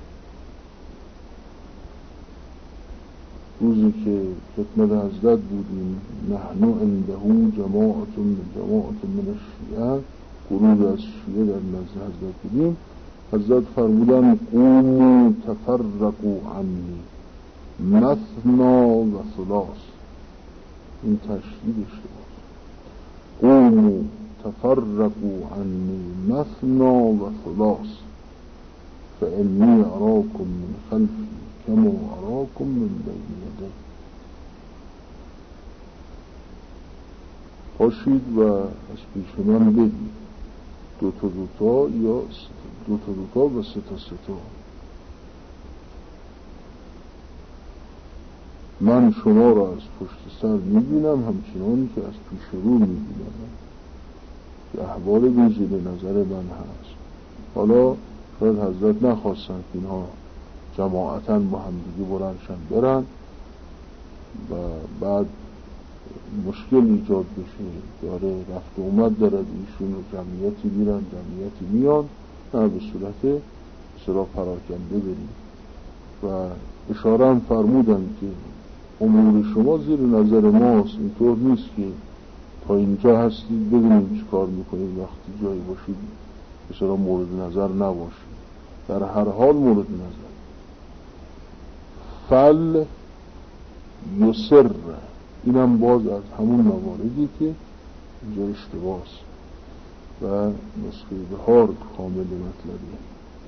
S1: روزی که خدمت حضرت بودیم، نحن عنده جماعت من جماعت من الشیعه، گروه از شیعه در نزد حضرت بودیم، حضرت فرمودن قوموا تفرقوا عنی مثنا و ثلاث، این تشدید اشتباه، قوموا تفرقوا عنی مثنا و ثلاث فانی اراکم من خلفی کما اراکم من بین یدی، پاشید و از پیش من بدید دو تا دو تا یا دو تا دو تا و سه تا سه تا، من شما را از پشت سر میبینم همچنان که از پیش رو میبینم، که احوال به زیر نظر من هست. حالا شاید حضرت نخواستن که اینها جماعتاً با هم دیگه بلندشن برن و بعد مشکل ایجاد بشه، داره رفت و اومد دارد ایشون و جمعیتی میرن جمعیتی میان، نه به صورت سرا پراکنده بریم. و اشاره هم فرمودن که امور شما زیر نظر ماست، اینطور نیست که تا اینجا هستید بدونیم چی کار میکنید، وقتی جایی باشید بسیار مورد نظر نباشید، در هر حال مورد نظر. فل یسر، اینم باز از همون مواردی که اینجا اشتباهه و نسخه بهار کامل مطلبی.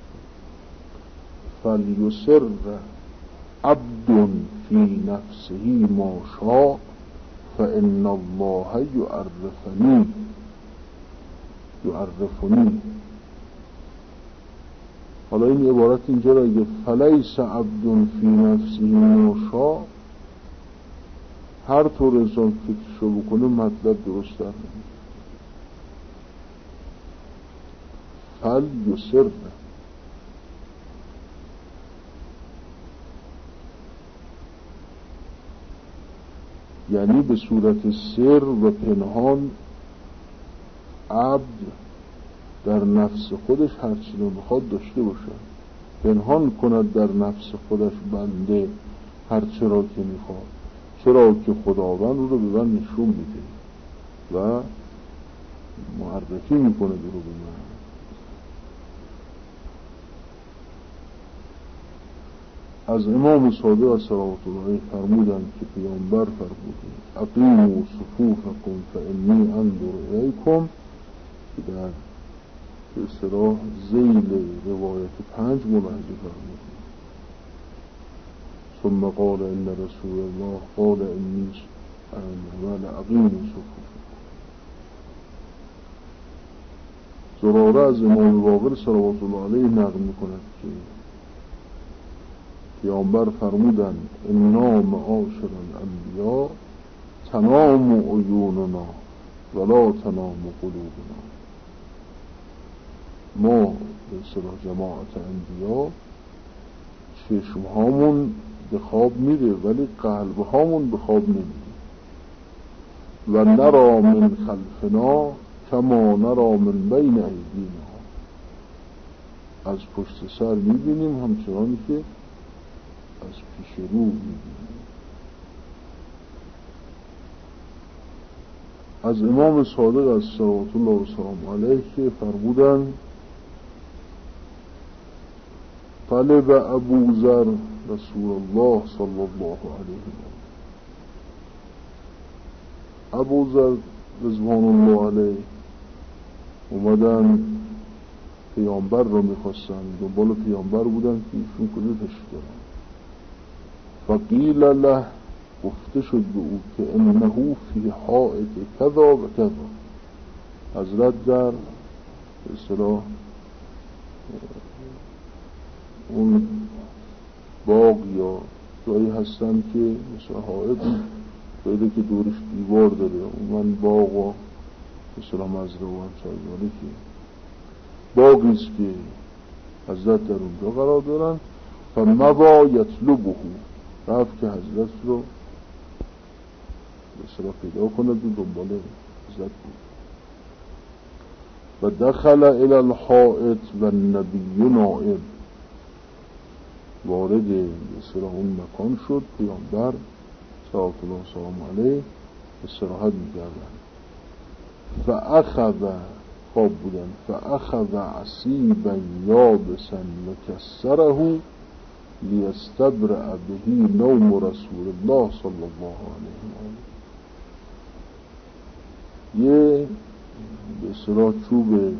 S1: فل یسر عبد فی نفسه ما شاء فإن الله یعرفنی یعرفنی، حالا این عبارت اینجا را اگه فلیس عبد فی نفسی ناشا، هر طور انسان فکرشو بکنه مطلب درست در نمیشه. فل یسر، یعنی به صورت سر و پنهان عبد در نفس خودش هر چی رو بخواد داشته باشه، پنهان کند در نفس خودش بنده هر چرا که میخواد، چرا که خداوند رو به من نشون میده و معرفی میکنه درو به من. از امام صادق صلوات الله علیه فرمودند که پیامبر فرمودند اقیموا صفوفکم فانی انظر الیکم، که در به اصطلاح ذیل روایت پنج ملاحظه فرمودند. ثم قال ان رسول الله قال انی انا اقیموا صفوفکم. زراره از امام باقر صلوات الله علیه نقل میکند که پیامبر فرمودند انا معاشر الانبیاء تنام عیوننا ولا تنام قلوبنا. ما به اصطلاح جماعت انبیا چشم هامون به خواب میره ولی قلب هامون به خواب نمیره. و نرا من خلفنا کما نرا من بین ایدینا، از پشت سر میبینیم همچنان که از پیش رو میبینیم. از امام صادق از صلوات الله و سلام علیه که فرمودند طلب ابو ذر رسول الله صلی الله علیه و ابو ذر رضوان الله علیه اومدن پیامبر رو میخواستن، دنبال پیامبر بودن که ایشون کجا تشریف دارن. فقیل له، گفته شد به او که انه فی حائط کذا و کذا، حضرت در به اصطلاح اون باغ یا جایی هستن که مثلا حائط جایی که دورش دیوار داره، اون باغ و به اصطلاح مزرعه و همچنانی که باغیست که حضرت در اونجا قرار دارن. فمضا یطلبه، رفت که حضرت رو به اصطلاح پیدا کند و دنبال حضرت بود. و دخل الی الحائط و النبی نائم، وارد به اصطلاح اون مکان شد، پیامبر صلوات الله و سلام علیه استراحت می‌کردن. فاخذ، خواب بودن، فاخذ عصیبا یابسا وکسره لیستبرأ به نوم رسول الله صلی الله علیه و آله. یه به اصطلاح چوب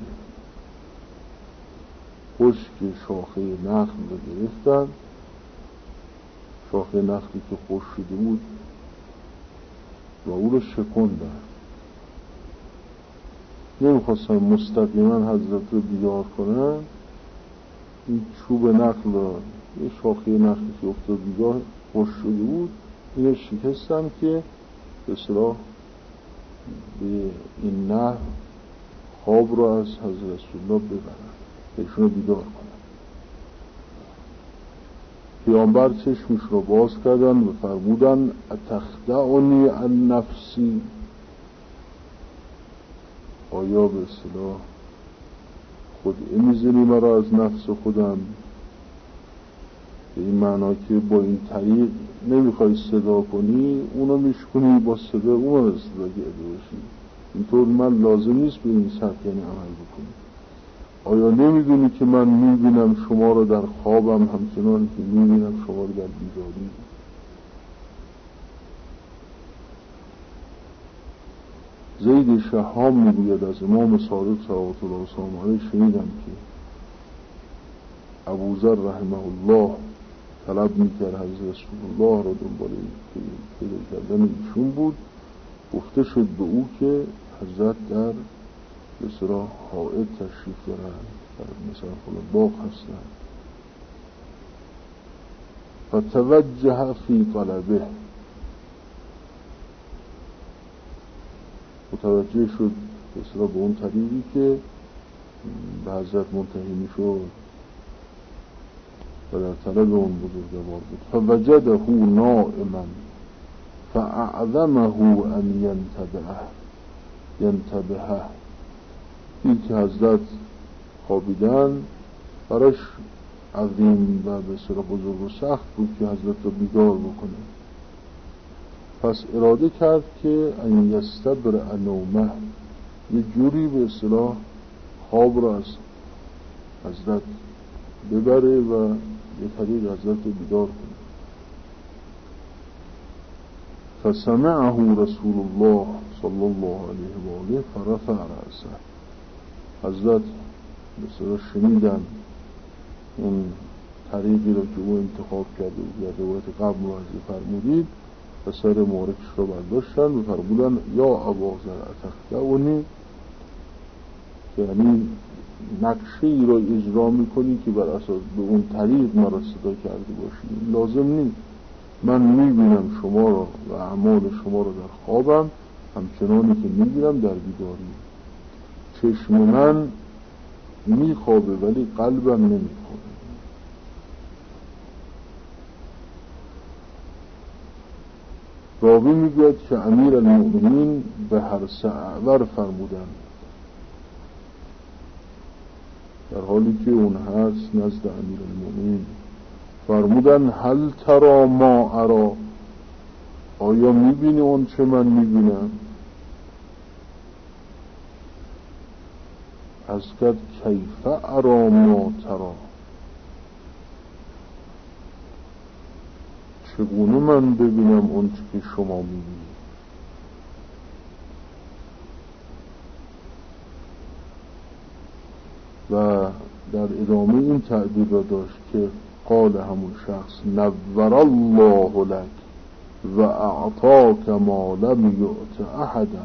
S1: خشک شاخه نخل رو گرفتن، شاخه نخلی که خشک شده بود و او رو شکندن. نمیخواستن مستقیما حضرت رو بیدار کنن، این چوب نخل رو، یه شاخه نخلی که افتاد بیگاه خشک شده بود، اینو شکستن که به اصطلاح به این نحو خواب رو از حضرت رسول الله ببرن، ایشون رو بیدار کنن. پیامبر چشمش رو باز کردن و فرمودن اتخدعنی عن نفسی، آیا به اصطلاح خودعه میزنی مرا از نفس خودم؟ به این معنا که با این طریق نمیخوای صدا کنی، اونو میشکنی با صدا اونو رو صدا گرده باشی. اینطور من لازم نیست به این سبک یعنی عمل بکنی. آیا نمیدونی که من میبینم شما رو در خوابم همچنان که میبینم شما رو در بیداری؟ زید شهام میگوید از امام صادق صلوات الله و سلام علیه شنیدم که ابو ذر رحمه الله طلب میکرد حضرت رسول الله را دنبال پیدا کردن ایشون بود. گفته شد به او که حضرت در به اصطلاح حائط تشریف دارن مثلا فلان باغ هستن. فتوجه فی طلبه، متوجه شد مثلا به اون طریقی که به حضرت منتهی می شد و در طلب اون بزرگوار بود. فوجده نائما فاعظمه ان ینتبه ینتبه این که حضرت خوابیدن براش عظیم و بسیار بزرگ و سخت بود که حضرت رو بیدار بکنه. پس اراده کرد که ان یستبرئ نومه، یه جوری به اصطلاح خواب را از حضرت ببره و یه طریق حضرت رو بیدار کنه. فسمعه رسول الله صلی الله علیه و آله فرفع رأسه، حضرت بسیار شنیدن اون طریقی را که او انتخاب کرده بود در روایت قبل ملاحظه فرمودید و سر مورکش را برداشتن و فرمودن یا ابا ذر اتخذونی، یعنی نقشه ای را اجرا میکنی که بر اساس به اون طریق مرا صدا کرده باشی. لازم نیست، من میبینم شما را و اعمال شما را در خوابم همچنانی که میبینم در بیداری. چشم من میخوابه ولی قلبم نمیخوابه. راوی میگوید که امیر المؤمنین به هر سعور فرمودن، در حالی که اون هست نزد امیر المؤمنین، فرمودن هل ترا ما ارا، آیا میبینی اون چه من میبینم؟ از کد کیف ارا ما ترا، چگونه من ببینم اون چه که شما میبینی؟ و در ادامه این تعبیر را داشت که قال همون شخص نور الله لك و اعطاک ما لم یعط احدا.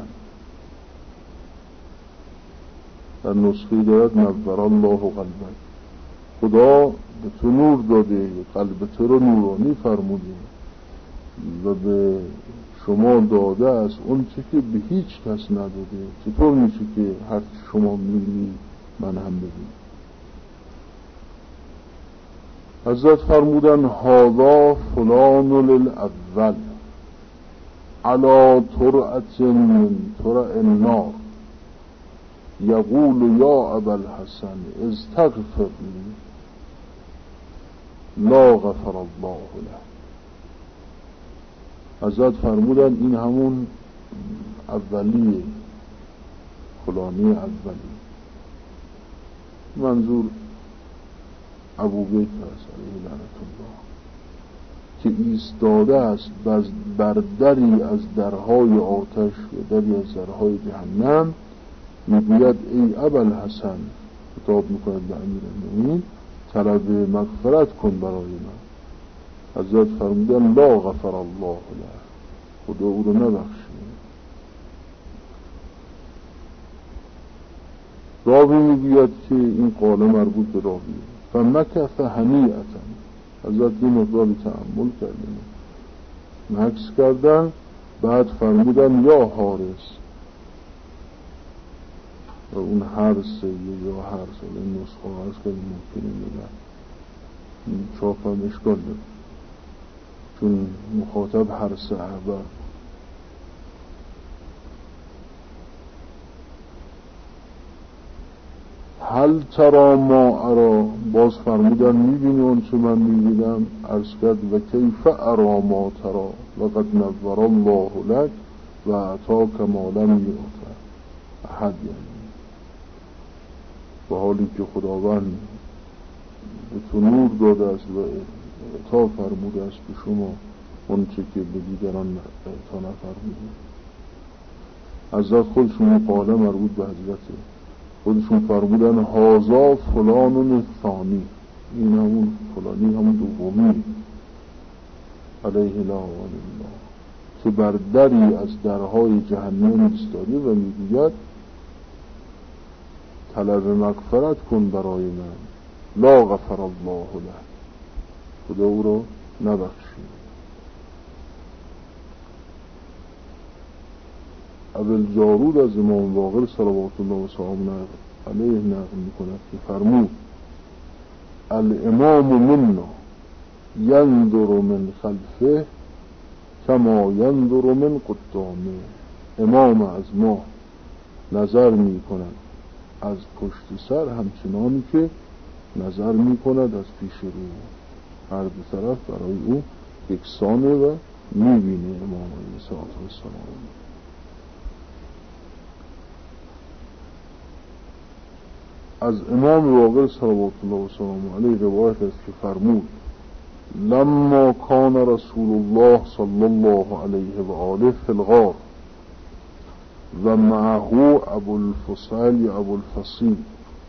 S1: در نسخه دارد نور الله قلبک، خدا به تو نور داده، قلب تو رو نورانی فرموده و به شما داده از اون چه که به هیچ کس نداده. چطور میشه که هر شما میبینی من هم ببینم؟ حضرت فرمودن هذا فلان للاول علی ترعة من ترع النار یقول یا ابا الحسن استغفر لی لا غفر الله له. حضرت فرمودن این همون اولیه، فلانی اولی، منظور ابو بیت است علیه لعنت الله، که ایستاده است بر دری از درهای آتش و دری از درهای جهنم. میگوید ای ابا الحسن، خطاب میکند به امیر المؤمنین، طلب مغفرت کن برای من. حضرت فرمودن لا غفر الله له، خدا او رو نبخشه. راوی میگوید که این قاله مربوط به راوی. فمکث هنیئة، حضرت این مقداری تأمل کردن، مکث کردن، بعد فرمودن یا حارس، و اون حرس یا حرس این نسخه هست که ممکنه میگن چاپ هم اشکال داره، چون مخاطب حرس اعبر. هل ترا ما ارا، باز فرمودن میبینی اون چه من میبینم؟ عرض کرد و کیف ارا ما ترا لقد نور الله لك و اعطاک ما لم یعط احد، یعنی به حالی که خداوند به تو نور داده است و اعطا فرموده است به شما اون چه که به دیگران اعطا نفرموده. حضرت خودشون قاله مربوط به حضرته، خودشون فرمودن هازا فلان ثانی، این همون فلانی همون دومی علیه لعنت الله، که بر دری از درهای جهنم ایستاده و میگوید طلب مغفرت کن برای من، لا غفر الله له، خدا او رو نبخشید. ابوالجارود از امام باقر صلوات الله و سلامه علیه نقل میکند که فرمود الامام منا ینظر من خلفه کما ینظر من قدامه. امام از ما نظر میکند از پشت سر همچنانی که نظر میکند از پیش رو. هر دو طرف برای او یکسانه و میبینه امام علیه السلام. از امام باقر صلوات الله و سلامه علیه روایت است که فرمود لما کان رسول الله صلی الله علیه و آله فی الغار و معه ابو الفصل یا ابو الفصیل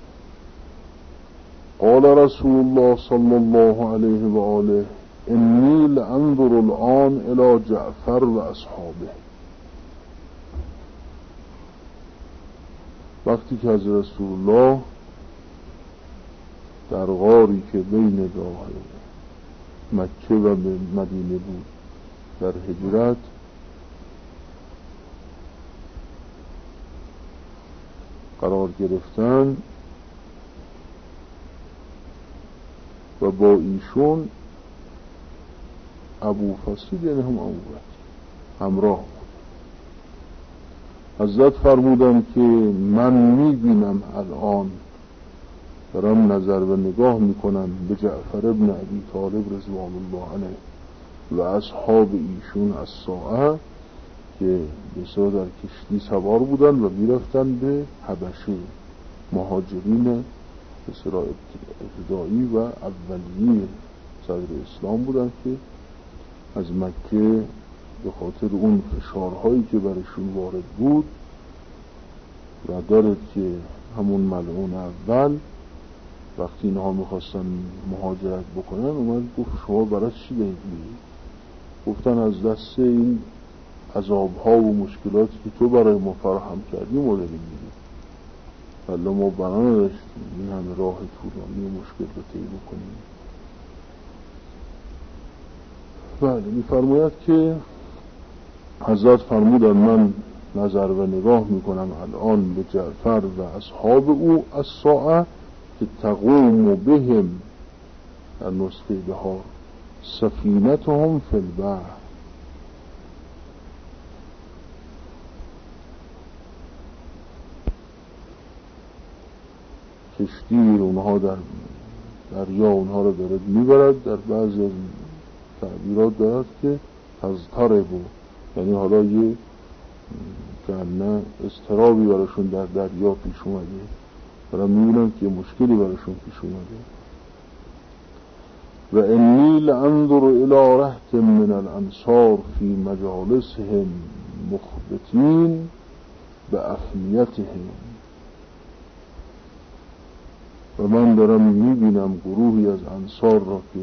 S1: قال رسول الله صلی الله علیه و آله انی لانظر الان الى جعفر و اصحابه. وقتی که از رسول الله در غاری که بین راه مکه و مدینه بود در هجرت قرار گرفتن و با ایشون ابو فصیل یعنی هم ابو بکر همراه بود. حضرت فرمودن که من میبینم الان دارم نظر و نگاه میکنم به جعفر ابن ابی طالب رضوان الله علیه و اصحاب ایشون از ساعه که بسیار در کشتی سوار بودن و میرفتن به حبشه. مهاجرین بسیار ابتدایی و اولیه صدر اسلام بودن که از مکه به خاطر اون فشارهایی که برشون وارد بود و دارد که همون ملعون اول وقتی اینها میخواستن مهاجرت بکنن اومد گفت شما برای چی دارید میرید؟ گفتن از دست این عذابها و مشکلاتی که تو برای ما فراهم کردی ما داریم میرید، ولی ما بنا نداشتیم این همه راه طولانی و مشکل رو طی بکنیم. بله میفرماید که حضرت فرمودن من نظر و نگاه میکنم الان به جعفر و اصحاب او از ساعه که تقوم بهم در نسخه بهار سفینتهم فی البحر، کشتی اونها در دریا اونها رو دارد میبرد. در بعضی از تعبیرات دارد که تزتره بود، یعنی حالا یه کنه استرابی براشون در دریا پیش اومده، برای میبینم که مشکلی براشون پیش اومده. و انی لانظر الی رهط من الانصار فی مجالسهم مخبتین بافنیتهم. و من دارم میبینم گروهی از انصار را که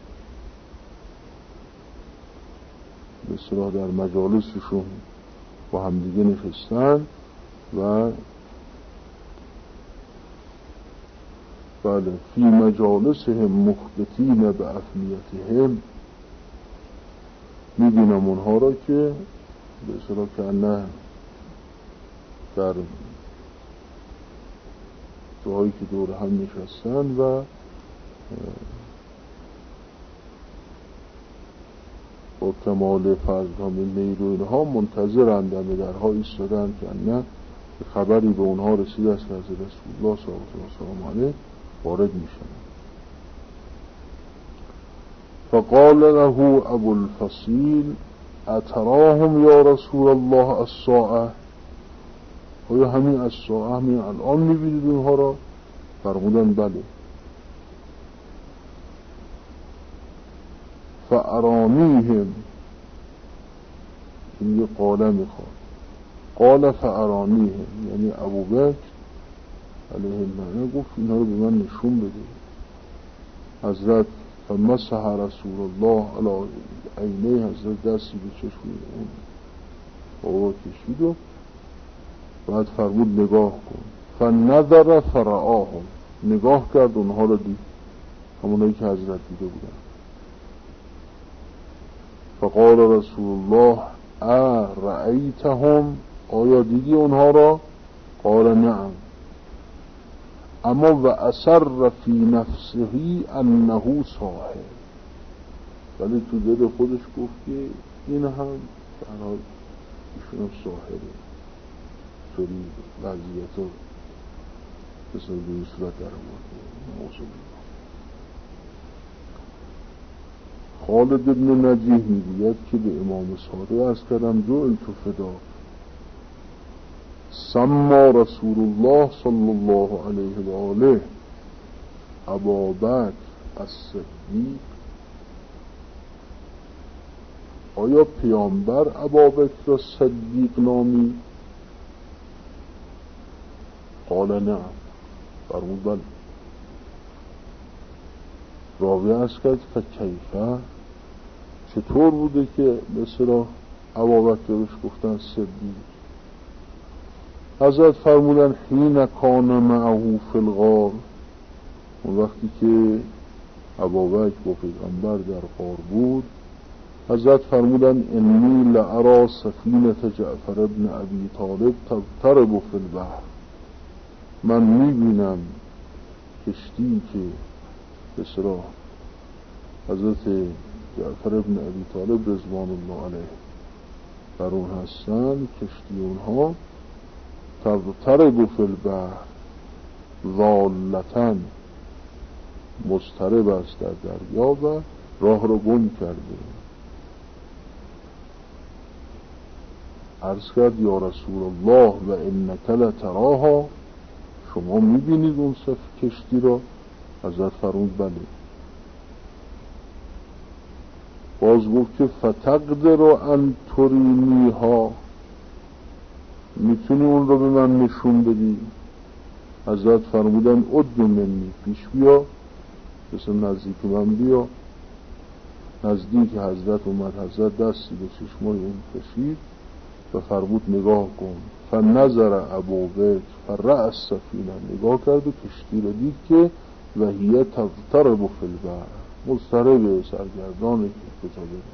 S1: به اصطلاح در مجالسشون با همدیگه نشستن و بله فی مجالسهم مخبتین بافنیتهم، میبینم اونها را که به اصطلاح که نه در جاهایی که دور هم نشستن و با کمال فضل هم میل و اینها منتظرند در درها ایستادن که نه خبری به اونها رسیده است که از رسول الله صلی الله علیه و آله وارد میشن. فقال له ابو الفصیل اتراهم یا رسول الله الساعه، آیا همین از ساعه همین الان میبینید اونها را؟ فرمودن بله. فارانیهم، این یه قاله میخواد، قال فارانیهم یعنی ابو بکر علیه السلام گفت اینها رو به من نشون بده. حضرت فمسح رسول الله علی عینه، حضرت دستی به چشم اون بابا کشید و بعد فرمود نگاه کن. فنظر فرآهم، نگاه کرد اونها رو دید، همونایی که حضرت دیده بودن. فقال رسول الله ارأیتهم، آیا دیدی اونها را؟ قال نعم. اما و اصر فی نفسه انه ساحر، ولی تو دل خودش گفت که این هم در حال ایشون ساحره. طوری وضعیت رو مثل به این صورت در آورده. خالد ابن نجیح میگوید که به امام صادق عرض کردم جعلت فدا، سما رسول الله صلی الله علیه و آله ابابکر الصدیق. آیا پیامبر ابابکر را صدیق نامی؟ قال نعم، فرمود بله. راوی عرض کرد فکیفه، چطور بوده که مثلا ابابکر روش گفتن صدیق؟ حضرت فرمودن حین کان معه فی الغار، اون وقتی که ابابکر با پیغمبر در غار بود، حضرت فرمودن انی لارا سفینه جعفر ابن ابی طالب تضطرب فی البحر، من میبینم کشتی که به صلاح حضرت جعفر ابن ابی طالب رضوان الله علیه در اون هستن، کشتی اونها تضطرب فی البحر ضالتن، مضطرب است در دریا و راه رو گم کرده. عرض کرد یا رسول الله و انک لتراها، شما میبینید اون صف کشتی را؟ حضرت فرمود بله. باز گفت که فتقدر ان ترینیها، میتونی اون رو به من نشون بدی؟ حضرت فرمودن اد منی، پیش بیا، مثل نزدیک من بیا. نزدیک حضرت اومد، حضرت دستی به چشمای اون کشید و فرمود نگاه کن. فنظر ابوبکر فرأى السفینه، نگاه کرد و کشتی رو دید که وهیه تضطرب فی البحر، مضطرب، سرگردانه که کجا بده.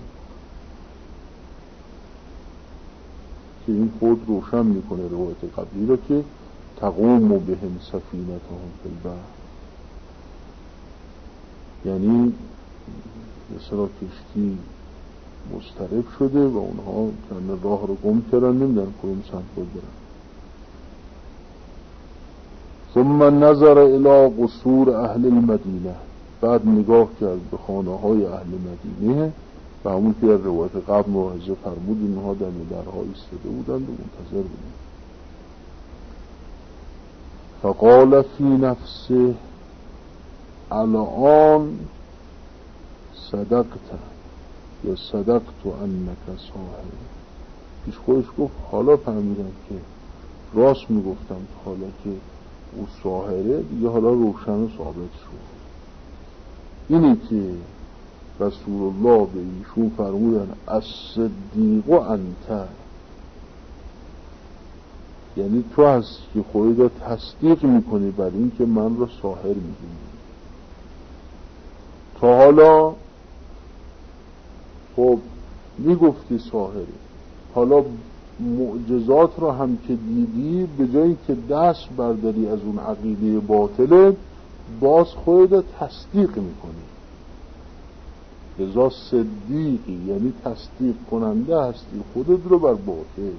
S1: که این خود روشن میکنه روایت قبلی رو که تقوم بهم سفینتهم فی البحر، یعنی مثلا کشتی مضطرب شده و اونها کنه راه رو گم کردن، نمیدن کدوم سمت باید برن. ثم نظر الی قصور اهل المدینه، بعد نگاه کرد به خانه های اهل مدینه و همون که در روایت قبل ملاحظه فرمود اینها در درها ایستاده بودند و منتظر بودند. فقال فی نفسه الان صدقت یا صدقت انک ساحر، پیش خودش گفت حالا فهمیدم که راست میگفتم، حالا که او ساحره دیگه حالا روشن و ثابت شد. اینی که رسول الله به ایشون فرمودن الصدیق انت، یعنی تو هستی که خودت تصدیق میکنی بر این که من را ساحر میدونی. تا حالا خب میگفتی ساحری، حالا معجزات رو هم که دیدی به جایی که دست برداری از اون عقیده باطله، باز خودت تصدیق میکنی. لذا صدیقی یعنی تصدیق کننده هستی خودت رو بر باطل.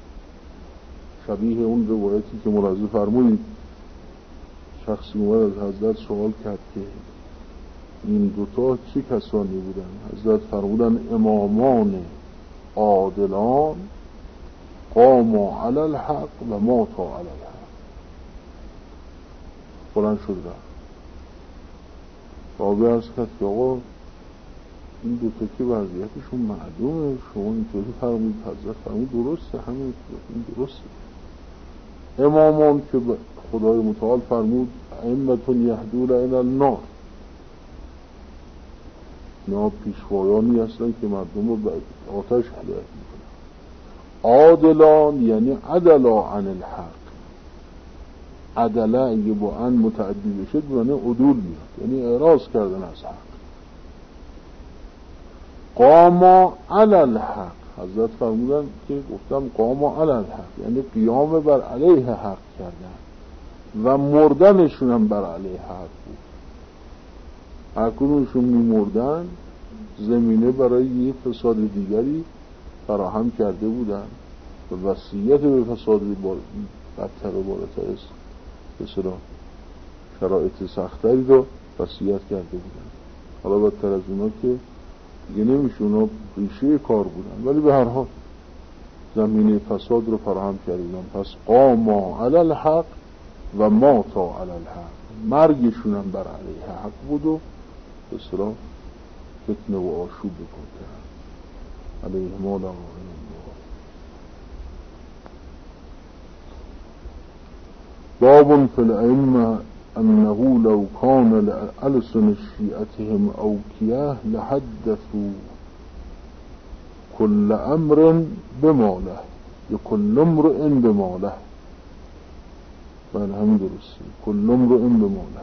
S1: شبیه اون روایتی که ملاحظه فرمودید شخصی اومد از حضرت سوال کرد که این دوتا چه کسانی بودن؟ حضرت فرمودن امامان عادلان قاما علی الحق و ماتا علی الحق. بلند شد رفت. راوی عرض کرد که آقا این دوتا که وضعیتشون معلومه، شما اینطوری فرمودید. حضرت فرمود درسته، همین این درسته. امامان که خدای متعال فرمود ائمة یهدون الی النار، اینا پیشوایانی هستن که مردم رو به آتش هدایت میکنن. عادلان یعنی عدلا عن الحق، عدله اگه با ان متعدی بشه بمعنی عدول میاد، یعنی اعراض کردن از حق. قاما علی الحق، حضرت فرمودن که گفتم قاما علی الحق یعنی قیام بر علیه حق کردن و مردنشون هم بر علیه حق بود. هر کدومشون میمردن زمینه برای یک فساد دیگری فراهم کرده بودن و وصیت به فساد بدتر و بالاتر است بسیار شرایط سختری رو وصیت کرده بودن. حالا بدتر از اونا که دیگه نمیشه، اونا ریشه کار بودن، ولی به هر حال زمینه فساد رو فراهم کردن. پس قاما علی الحق و ماتا علی الحق، مرگشون هم بر علیه حق بود و به اصطلاح فتنه و آشوب بکنه علیه ما لعنت الله. باب فی الائمه انه لو کان لألسن شیعتهم اوکیه لحدثوا کل امر بماله یا کل امرئ بماله. بله همین درسته، کل امرئ بماله.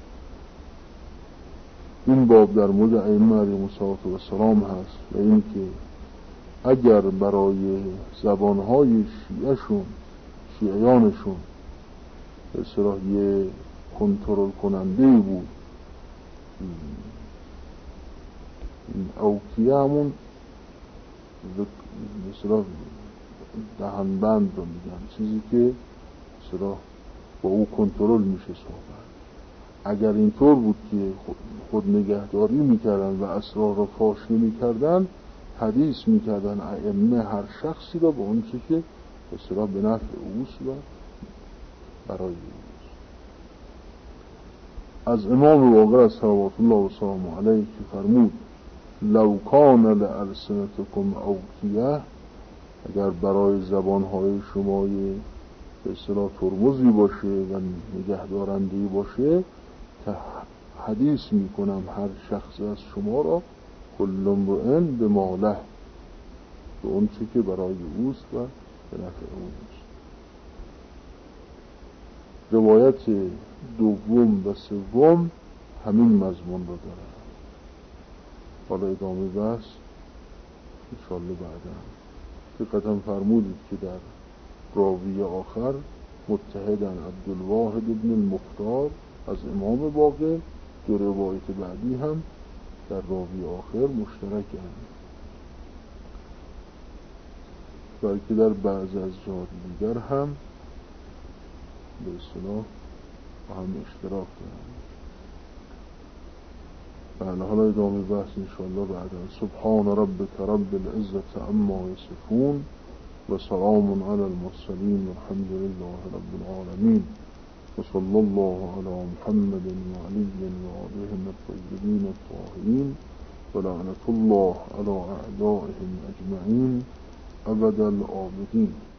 S1: این باب در مورد ائمه علیهم السلام هست و این که اگر برای زبانهای شیعهشون شیعیانشون به اصطلاح یه کنترل کننده بود، اوکیه همون به اصطلاح دهنبند رو میگن، چیزی که به اصطلاح با او کنترل میشه صحبت. اگر اینطور بود که خود, خود نگهداری میکردن و اسرار رو فاش نمیکردن، حدیث میکردن ائمه هر شخصی را به اون چه که به اصطلاح به نفع اوست و برای اوست. از امام واقع صلوات الله و سلامه علیه که فرمود لو کان لألسنتکم اوکیه، اگر برای زبانهای شما به اصطلاح ترمزی باشه و نگهدارندهی باشه، حدیث میکنم هر شخص از شما را کل امرئ بماله، به اون چه که برای اوست و به نفع اوست. روایت دوم و سوم همین مضمون را دارد. حالا ادامه بحث انشاءالله بعدا. دقیقاً فرمودید که در راوی آخر متحدن عبدالواحد ابن المختار از امام باقر، دو روایت بعدی هم در راوی آخر مشترکند، بلکه در بعض از جاهای دیگر هم به اصطلاح با هم اشتراک دارند. بله حالا ادامه بحث انشاءالله بعدا. سبحان ربک رب العزة عما یصفون و سلام علی المرسلین والحمد لله رب العالمین و صلی الله علی محمد و علی و آلهم الطیبین الطاهرین و لعنت الله علی اعدائهم اجمعین ابد الآبدین.